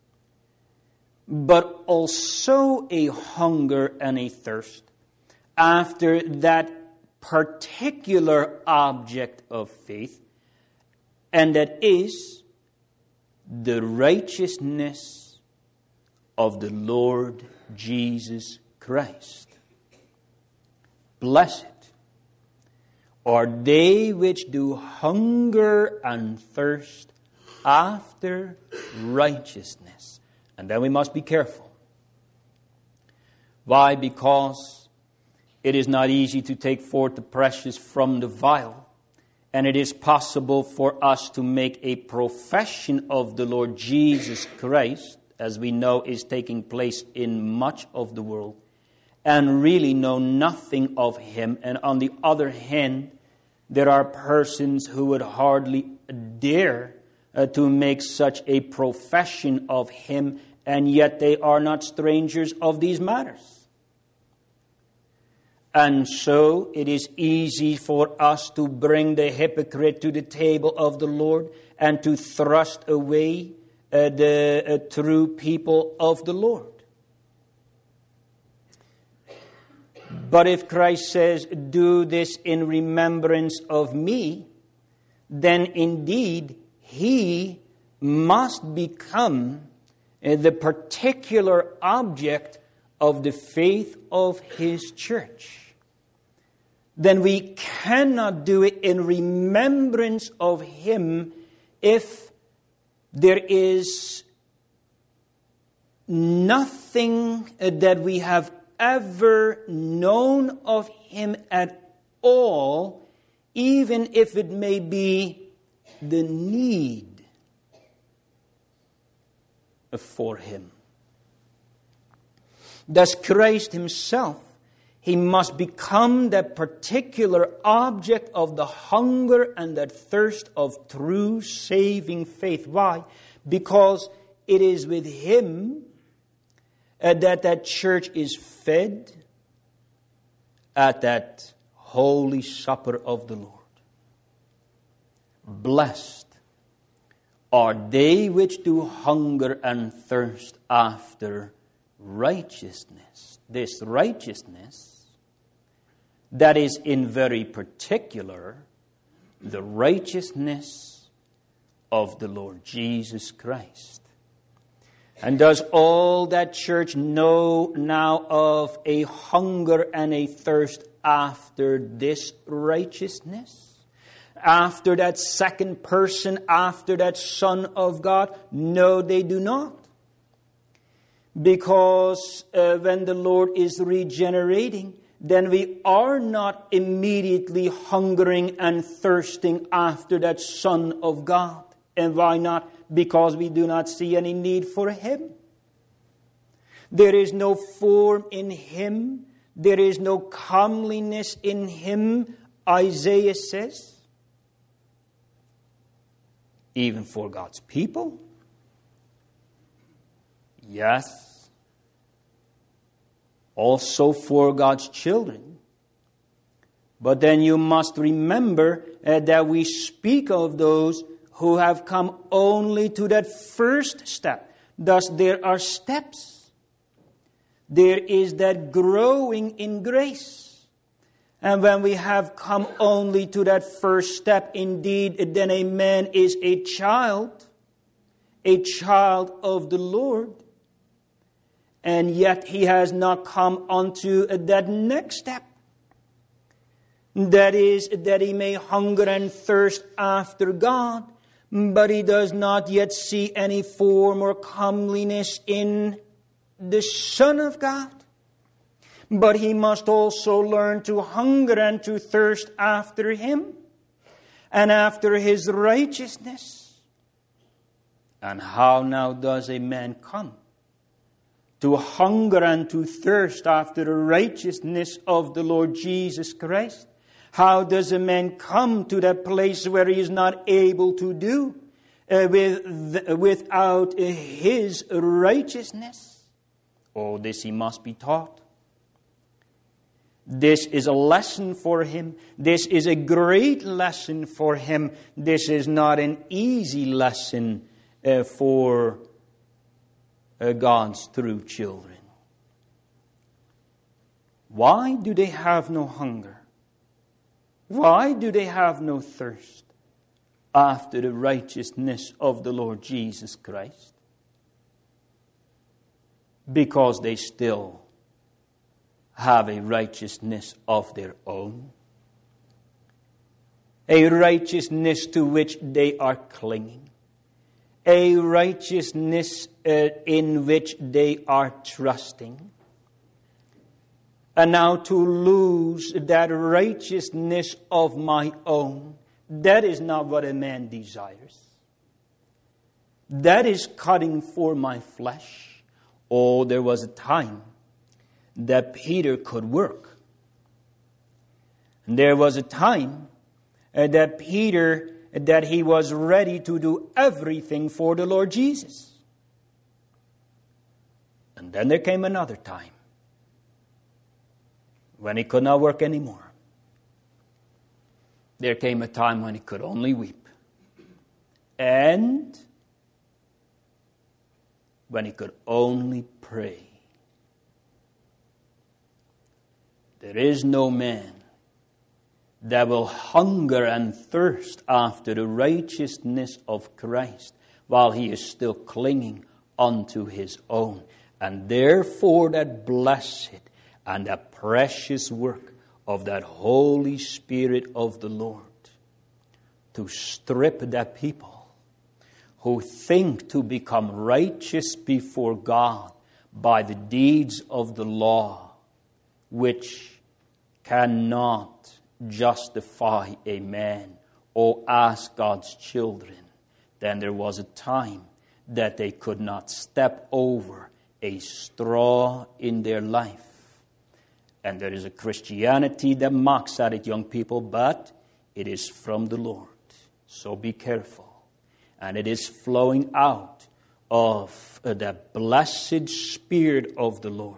but also a hunger and a thirst after that particular object of faith, and that is the righteousness of the Lord Jesus Christ. Blessed are they which do hunger and thirst after righteousness. And then we must be careful. Why? Because it is not easy to take forth the precious from the vile. And it is possible for us to make a profession of the Lord Jesus Christ, as we know is taking place in much of the world. and really know nothing of Him. And on the other hand, there are persons who would hardly dare to make such a profession of Him, and yet they are not strangers of these matters. And so it is easy for us to bring the hypocrite to the table of the Lord and to thrust away the true people of the Lord. But if Christ says, "Do this in remembrance of me," then indeed He must become the particular object of the faith of His church. Then we cannot do it in remembrance of Him if there is nothing that we have ever known of Him at all, even if it may be the need for Him. Thus Christ Himself, He must become that particular object of the hunger and that thirst of true saving faith. Why? Because it is with Him that church is fed at that holy supper of the Lord. Blessed are they which do hunger and thirst after righteousness. This righteousness, that is in very particular the righteousness of the Lord Jesus Christ. And does all that church know now of a hunger and a thirst after this righteousness? After that second person, after that Son of God? No, they do not. Because when the Lord is regenerating, then we are not immediately hungering and thirsting after that Son of God. And why not? Because we do not see any need for Him. There is no form in Him. There is no comeliness in Him, Isaiah says. Even for God's people. Yes. Also for God's children. But then you must remember that we speak of those who have come only to that first step. Thus there are steps. There is that growing in grace. And when we have come only to that first step, indeed, then a man is a child of the Lord. And yet he has not come unto that next step. That is, that he may hunger and thirst after God, but he does not yet see any form or comeliness in the Son of God. But he must also learn to hunger and to thirst after Him and after His righteousness. And how now does a man come to hunger and to thirst after the righteousness of the Lord Jesus Christ? How does a man come to that place where he is not able to do without His righteousness? Oh, this he must be taught. This is a lesson for him. This is a great lesson for him. This is not an easy lesson for God's true children. Why do they have no hunger? Why do they have no thirst after the righteousness of the Lord Jesus Christ? Because they still have a righteousness of their own. A righteousness to which they are clinging. A righteousness in which they are trusting. And now to lose that righteousness of my own, that is not what a man desires. That is cutting for my flesh. Oh, there was a time that Peter could work. And there was a time that he was ready to do everything for the Lord Jesus. And then there came another time when he could not work anymore. There came a time when he could only weep. And when he could only pray. There is no man that will hunger and thirst after the righteousness of Christ while he is still clinging unto his own. And therefore that blessed and that precious work of that Holy Spirit of the Lord to strip that people who think to become righteous before God by the deeds of the law, which cannot justify a man or ask God's children. Then there was a time that they could not step over a straw in their life. And there is a Christianity that mocks at it, young people, but it is from the Lord. So be careful. And it is flowing out of the blessed Spirit of the Lord.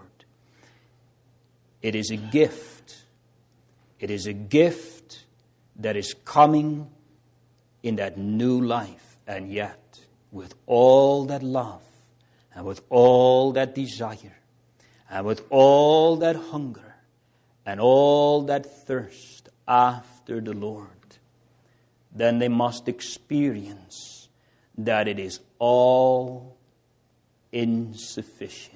It is a gift. It is a gift that is coming in that new life. And yet, with all that love, and with all that desire, and with all that hunger, and all that thirst after the Lord, then they must experience that it is all insufficient.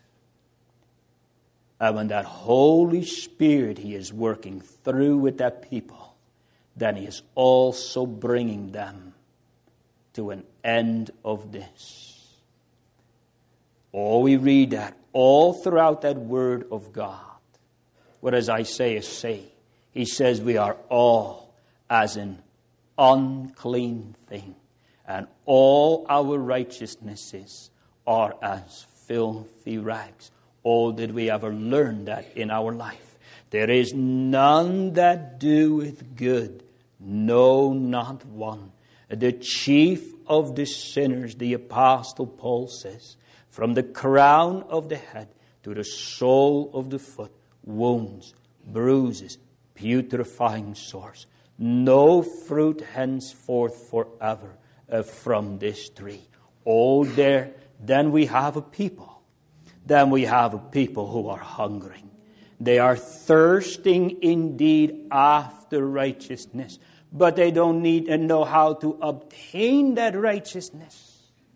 And when that Holy Spirit He is working through with that people, then He is also bringing them to an end of this. Oh, we read that all throughout that Word of God. What does Isaiah say? He says we are all as an unclean thing, and all our righteousnesses are as filthy rags. Oh, did we ever learn that in our life? There is none that doeth good, no, not one. The chief of the sinners, the Apostle Paul says, from the crown of the head to the sole of the foot, wounds, bruises, putrefying sores. No fruit henceforth forever from this tree. Oh, there, then we have a people. Then we have a people who are hungering. They are thirsting indeed after righteousness, but they don't need and know how to obtain that righteousness.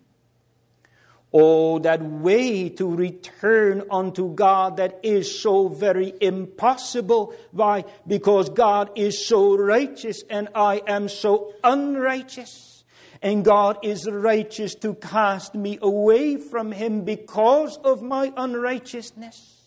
Oh, that way to return unto God that is so very impossible. Why? Because God is so righteous and I am so unrighteous. And God is righteous to cast me away from Him because of my unrighteousness.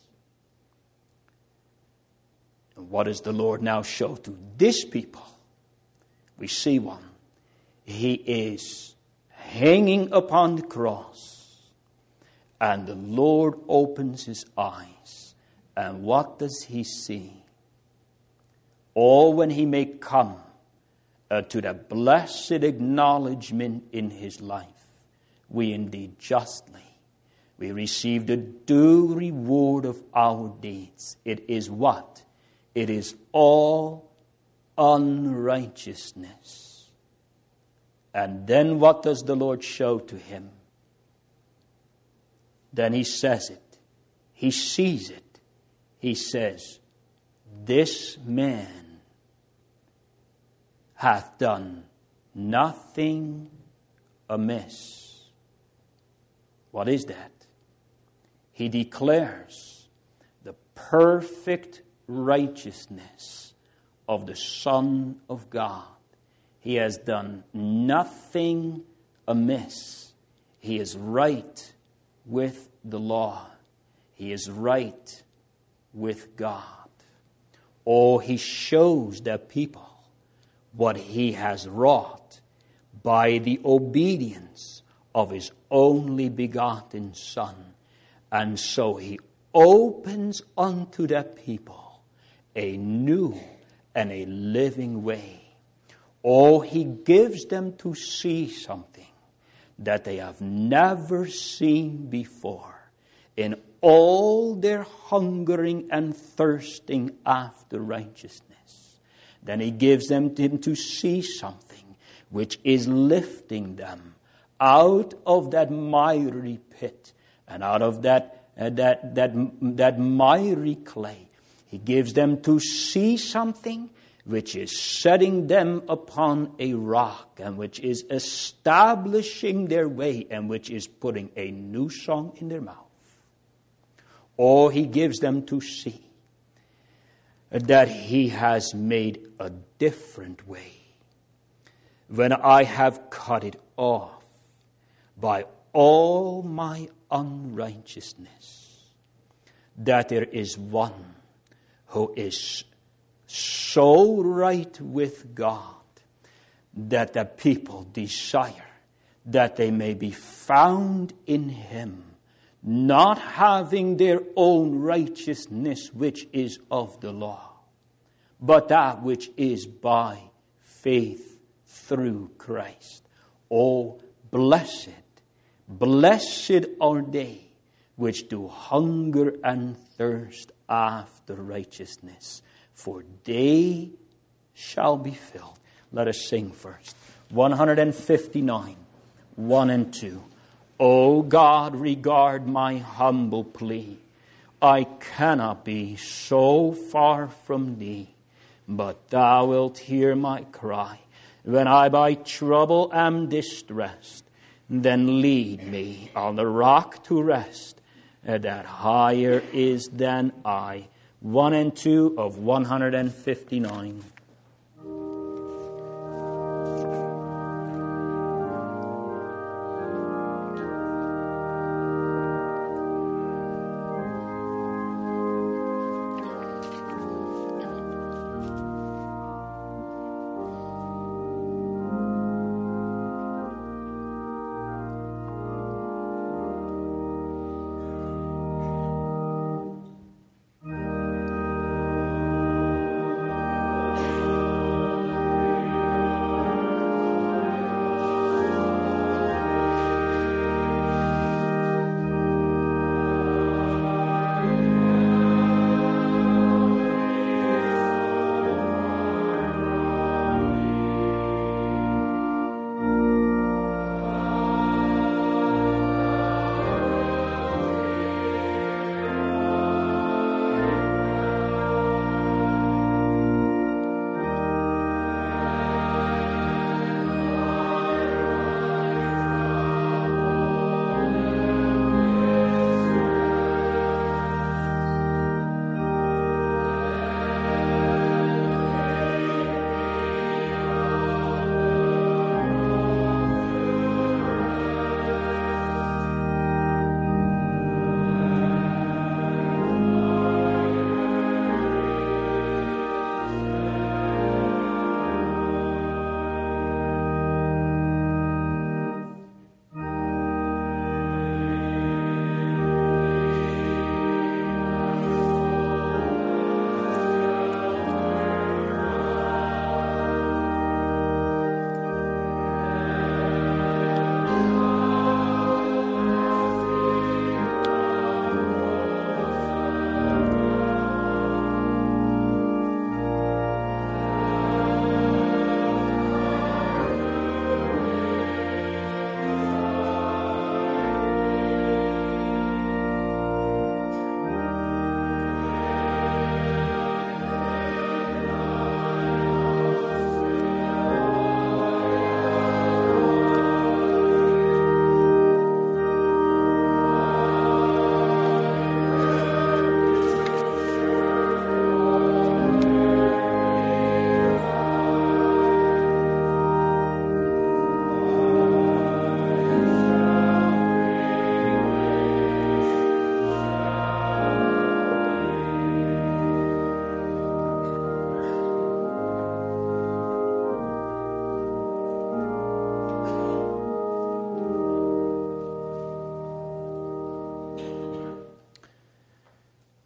And what does the Lord now show to this people? We see one. He is hanging upon the cross. And the Lord opens His eyes. And what does He see? Oh, when He may come to the blessed acknowledgement in His life, we indeed justly, we receive the due reward of our deeds. It is what? It is all unrighteousness. And then what does the Lord show to him? Then He says it. He sees it. He says, this man hath done nothing amiss. What is that? He declares the perfect righteousness of the Son of God. He has done nothing amiss. He is right with the law. He is right with God. Oh, He shows the people what He has wrought by the obedience of His only begotten Son. And so He opens unto the people a new and a living way. Oh, he gives them to see something that they have never seen before in all their hungering and thirsting after righteousness. Then he gives them to see something which is lifting them out of that miry pit and out of that miry clay. He gives them to see something which is setting them upon a rock and which is establishing their way and which is putting a new song in their mouth. Or he gives them to see that he has made a different way. When I have cut it off by all my unrighteousness, that there is one who is so right with God that the people desire that they may be found in him, not having their own righteousness which is of the law, but that which is by faith through Christ. Oh, blessed are they which do hunger and thirst after righteousness, for they shall be filled. Let us sing first. 159, 1 and 2. O God, regard my humble plea. I cannot be so far from thee, but thou wilt hear my cry. When I by trouble am distressed, then lead me on the rock to rest, that higher is than I. 1 and 2 of 159.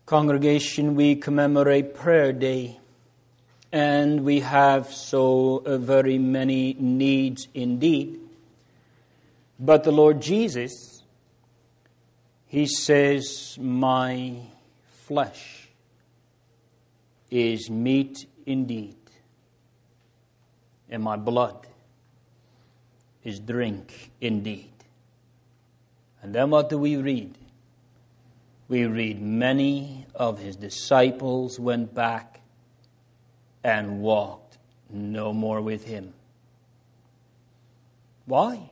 Congregation, we commemorate Prayer Day, and we have so very many needs indeed. But the Lord Jesus, He says, my flesh is meat indeed, and my blood is drink indeed. And then what do we read? We read many of His disciples went back and walked no more with Him. Why?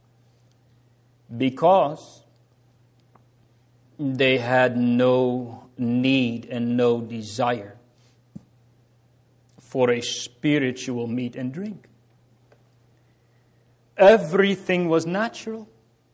Because they had no need and no desire for a spiritual meat and drink. Everything was natural.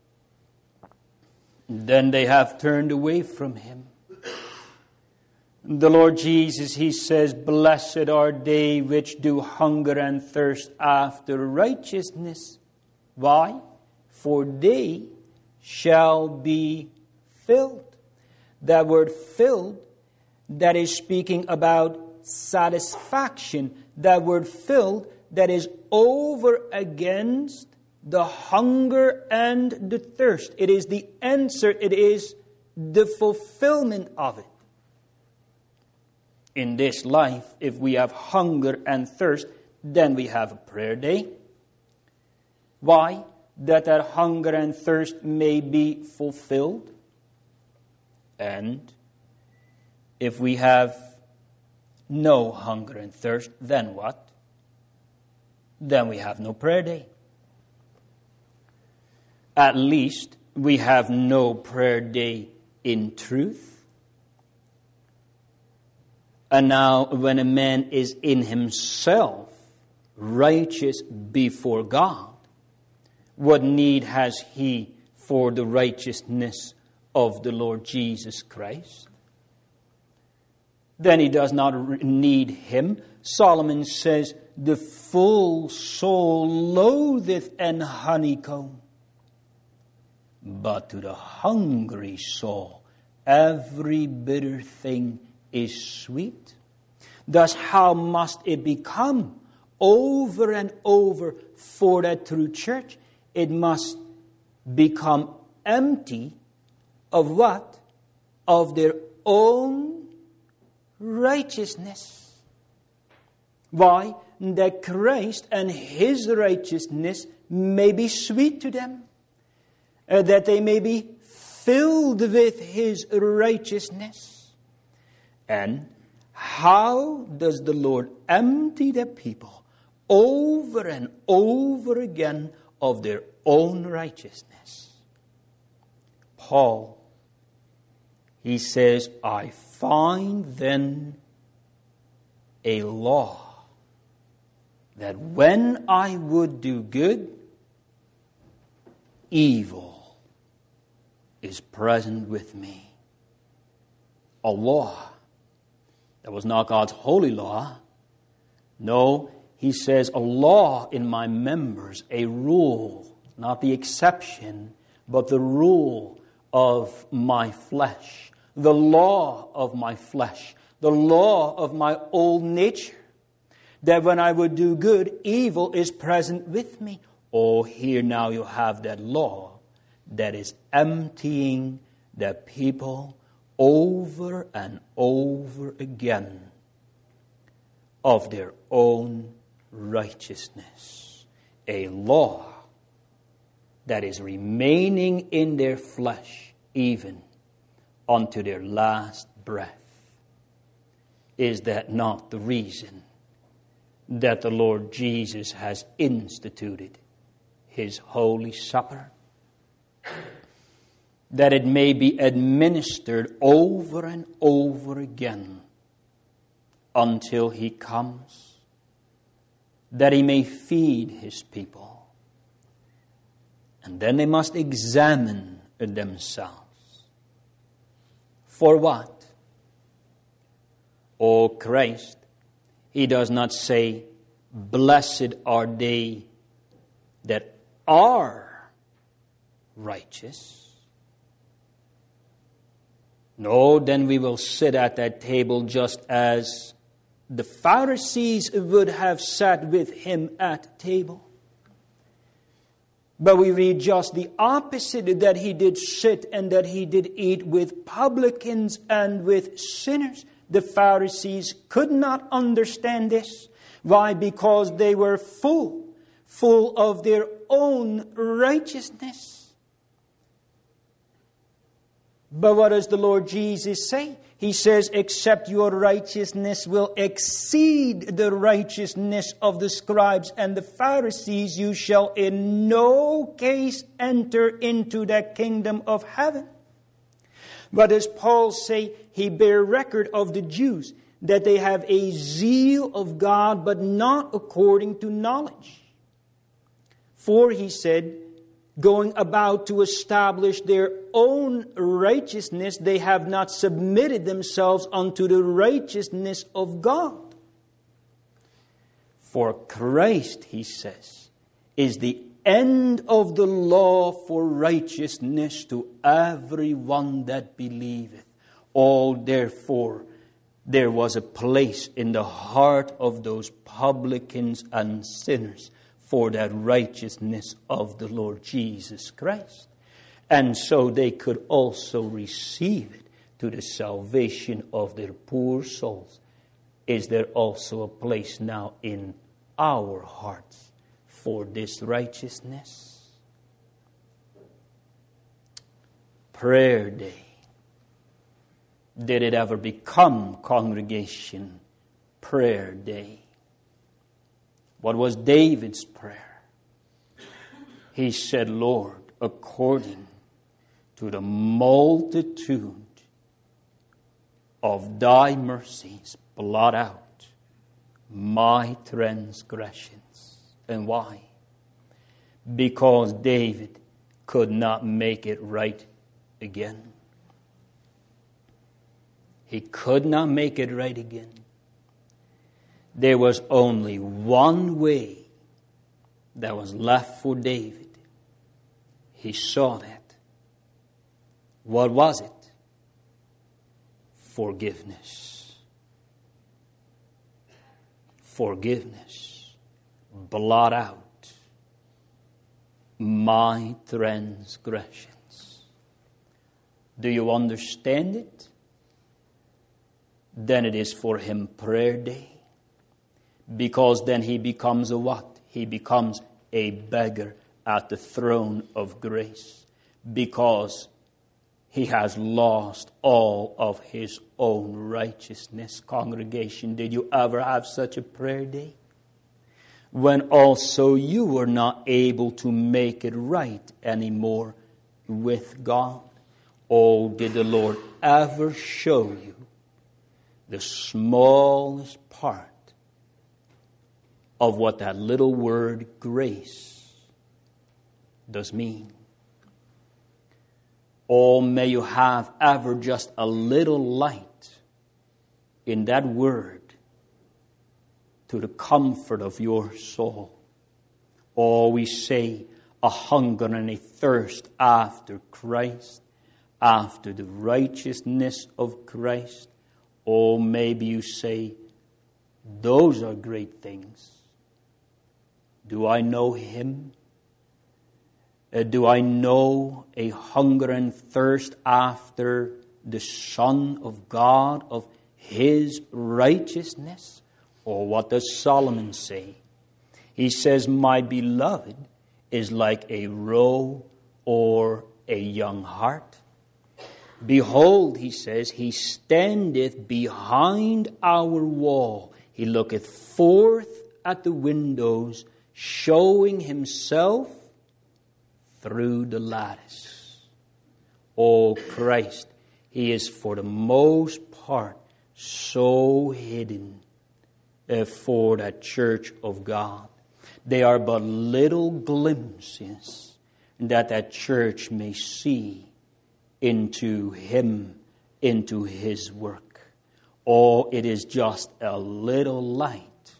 Then they have turned away from Him. The Lord Jesus, He says, blessed are they which do hunger and thirst after righteousness. Why? For they shall be filled. That word filled, that is speaking about satisfaction. That word filled, that is over against the hunger and the thirst. It is the answer. It is the fulfillment of it. In this life, if we have hunger and thirst, then we have a prayer day. Why? That hunger and thirst may be fulfilled. And if we have no hunger and thirst, then what? Then we have no prayer day. At least we have no prayer day in truth. And now when a man is in himself righteous before God, what need has he for the righteousness of the Lord Jesus Christ? Then he does not need Him. Solomon says, the full soul loatheth an honeycomb, but to the hungry soul every bitter thing is sweet. Thus how must it become over and over for that true church? It must become empty of what? Of their own righteousness. Why? That Christ and His righteousness may be sweet to them. That they may be filled with His righteousness. And how does the Lord empty the people over and over again of their own righteousness? Paul, he says, I find then a law that when I would do good, evil is present with me. A law that was not God's holy law. No, he says a law in my members, a rule, not the exception, but the rule of my flesh, the law of my flesh, the law of my old nature, that when I would do good, evil is present with me. Oh, here now you have that law that is emptying the people over and over again of their own righteousness. A law that is remaining in their flesh even unto their last breath. Is that not the reason that the Lord Jesus has instituted His Holy Supper? That it may be administered over and over again until He comes, that He may feed His people. And then they must examine themselves. For what? O Christ, He does not say, blessed are they that are righteous. No, then we will sit at that table just as the Pharisees would have sat with him at table. But we read just the opposite, that he did sit and that he did eat with publicans and with sinners. The Pharisees could not understand this. Why? Because they were full of their own righteousness. But what does the Lord Jesus say? He says, except your righteousness will exceed the righteousness of the scribes and the Pharisees, you shall in no case enter into the kingdom of heaven. But as Paul say, he bear record of the Jews, that they have a zeal of God, but not according to knowledge. For, he said, going about to establish their own righteousness, they have not submitted themselves unto the righteousness of God. For Christ, he says, is the end of the law for righteousness to everyone that believeth. Oh, therefore, there was a place in the heart of those publicans and sinners for that righteousness of the Lord Jesus Christ. And so they could also receive it to the salvation of their poor souls. Is there also a place now in our hearts for this righteousness? Prayer day. Did it ever become, congregation, prayer day? What was David's prayer? He said, Lord, according to the multitude of thy mercies, blot out my transgressions. And why? Because David could not make it right again. He could not make it right again. There was only one way that was left for David. He saw that. What was it? Forgiveness. Forgiveness. Blot out my transgressions. Do you understand it? Then it is for him prayer day. Because then he becomes a what? He becomes a beggar at the throne of grace. Because he has lost all of his own righteousness. Congregation, did you ever have such a prayer day? When also you were not able to make it right anymore with God. Oh, did the Lord ever show you the smallest part of what that little word grace does mean? Or may you have ever just a little light in that word to the comfort of your soul. Or we say a hunger and a thirst after Christ, after the righteousness of Christ. Or maybe you say, those are great things. Do I know Him? Do I know a hunger and thirst after the Son of God, of His righteousness? Or what does Solomon say? He says, my beloved is like a roe or a young hart. Behold, he says, he standeth behind our wall. He looketh forth at the windows, showing himself through the lattice. O Christ, He is for the most part so hidden for that church of God. They are but little glimpses that church may see into Him, into His work. Or it is just a little light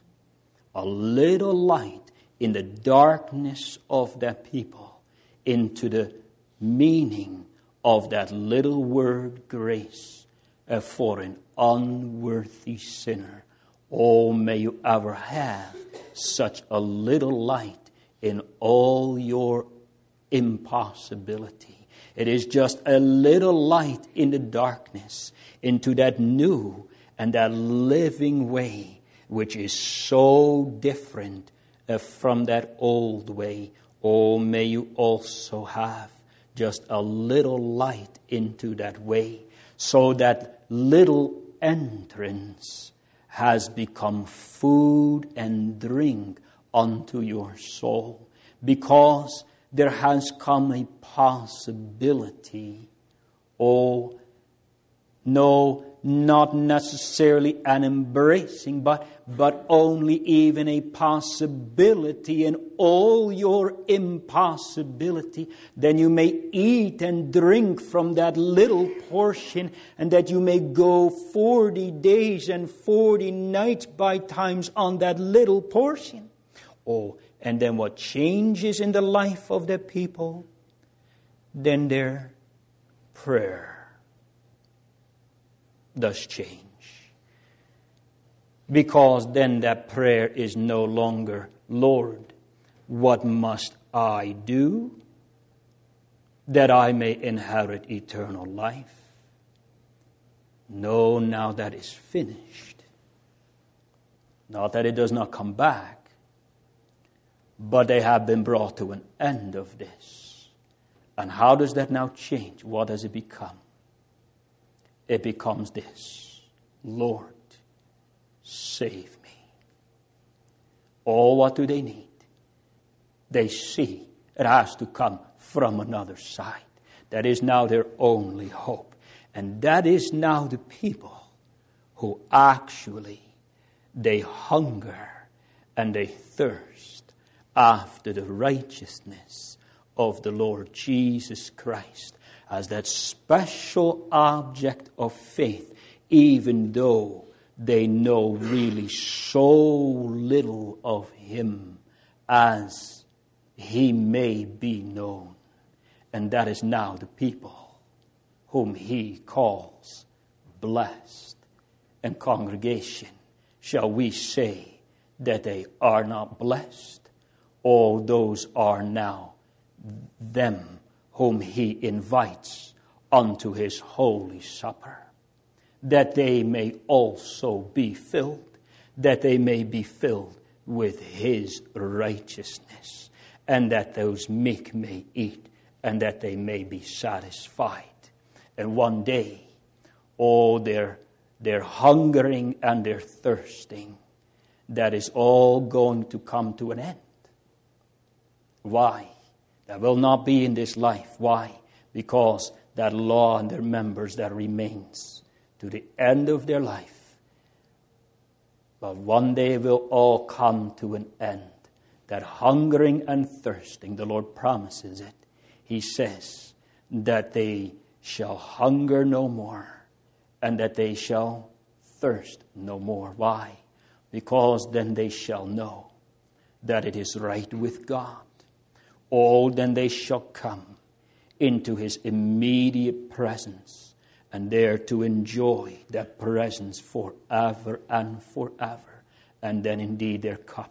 in the darkness of that people, into the meaning of that little word grace for an unworthy sinner. Oh, may you ever have such a little light in all your impossibility. It is just a little light in the darkness into that new and that living way, which is so different from that old way. Oh, may you also have just a little light into that way, so that little entrance has become food and drink unto your soul, because there has come a possibility. Oh, no, not necessarily an embracing, but only even a possibility in all your impossibility. Then you may eat and drink from that little portion, and that you may go 40 days and 40 nights by times on that little portion. Oh, and then what changes in the life of the people? Then their prayer does change. Because then that prayer is no longer, Lord, what must I do that I may inherit eternal life? No, now that is finished. Not that it does not come back, but they have been brought to an end of this. And how does that now change? What does it become? It becomes this: Lord, save me. Oh, what do they need? They see it has to come from another side. That is now their only hope. And that is now the people who actually, they hunger and they thirst after the righteousness of the Lord Jesus Christ as that special object of faith, even though they know really so little of Him as He may be known. And that is now the people whom He calls blessed. And congregation, shall we say that they are not blessed? All those are now them whom He invites unto His holy supper, that they may also be filled, that they may be filled with His righteousness, and that those meek may eat, and that they may be satisfied. And one day, oh, their hungering and their thirsting, that is all going to come to an end. Why? That will not be in this life. Why? Because that law and their members that remains to the end of their life. But one day will all come to an end. That hungering and thirsting, the Lord promises it. He says that they shall hunger no more, and that they shall thirst no more. Why? Because then they shall know that it is right with God. Oh, then they shall come into His immediate presence, and there to enjoy that presence forever and forever. And then indeed their cup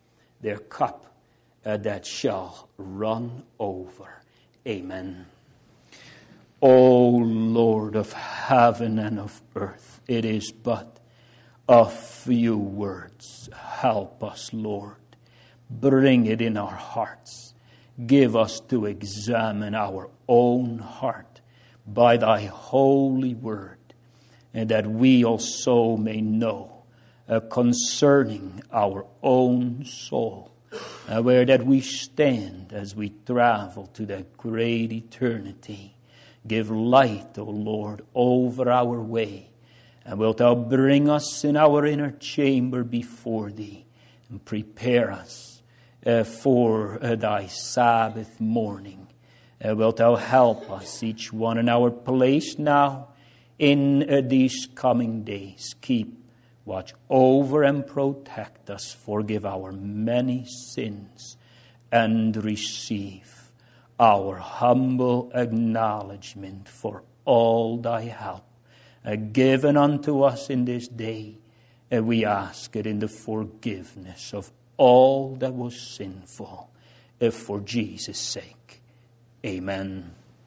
that shall run over. Amen. O Lord of heaven and of earth, it is but a few words. Help us, Lord. Bring it in our hearts. Give us to examine our own heart by Thy holy word, and that we also may know concerning our own soul, where that we stand as we travel to that great eternity. Give light, O Lord, over our way, and wilt Thou bring us in our inner chamber before Thee, and prepare us for Thy Sabbath morning. Wilt Thou help us, each one in our place now, in these coming days. Keep watch over and protect us. Forgive our many sins, and receive our humble acknowledgement for all thy help given unto us in this day. And we ask it in the forgiveness of all that was sinful, for Jesus' sake. Amen.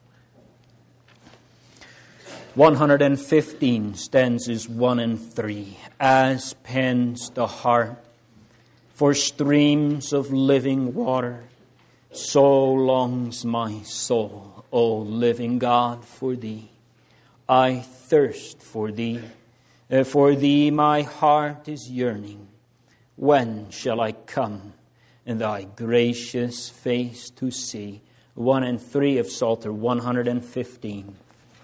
115, stanzas 1 and 3. As pants the heart for streams of living water, so longs my soul, O living God, for thee. I thirst for thee. For thee my heart is yearning. When shall I come in thy gracious face to see? 1 and 3 of Psalter 115.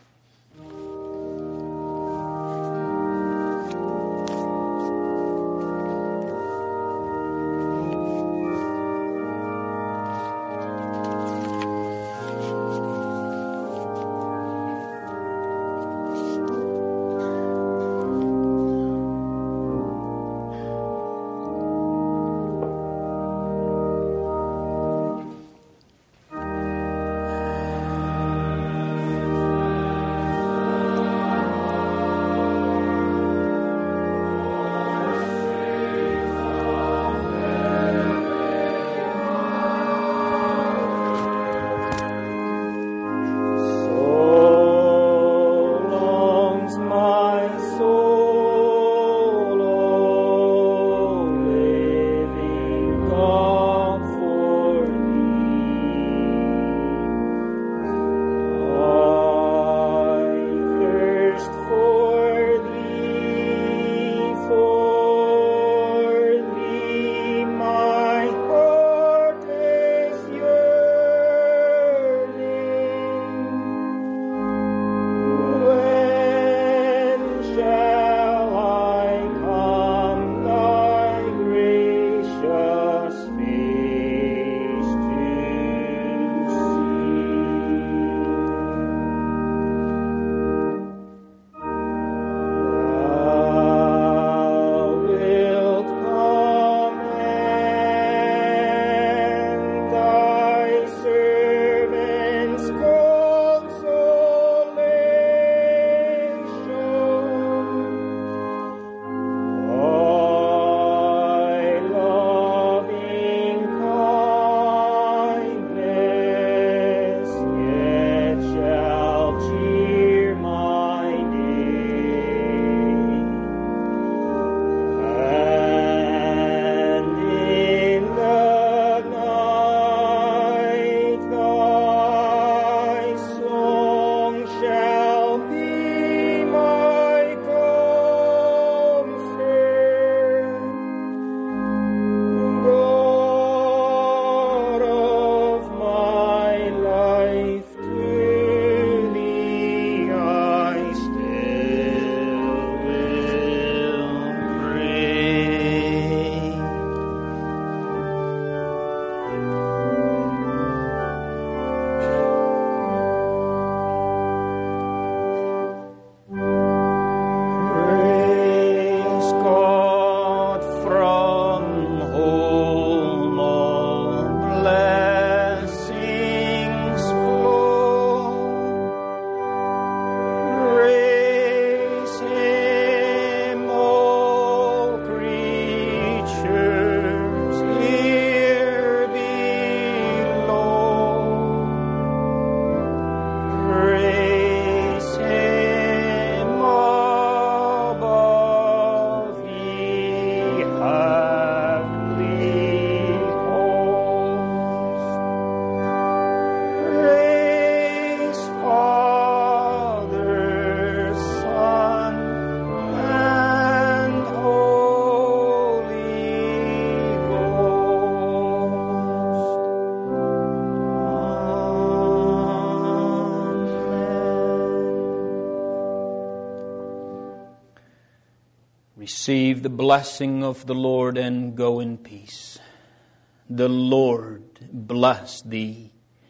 Receive the blessing of the Lord and go in peace. The Lord bless thee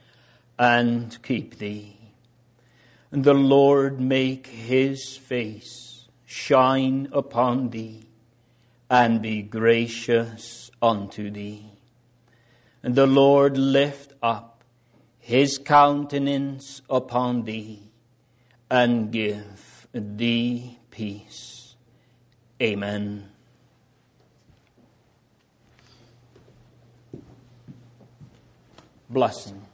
and keep thee. The Lord make his face shine upon thee and be gracious unto thee. And the Lord lift up his countenance upon thee, and give thee peace. Amen. Blessing.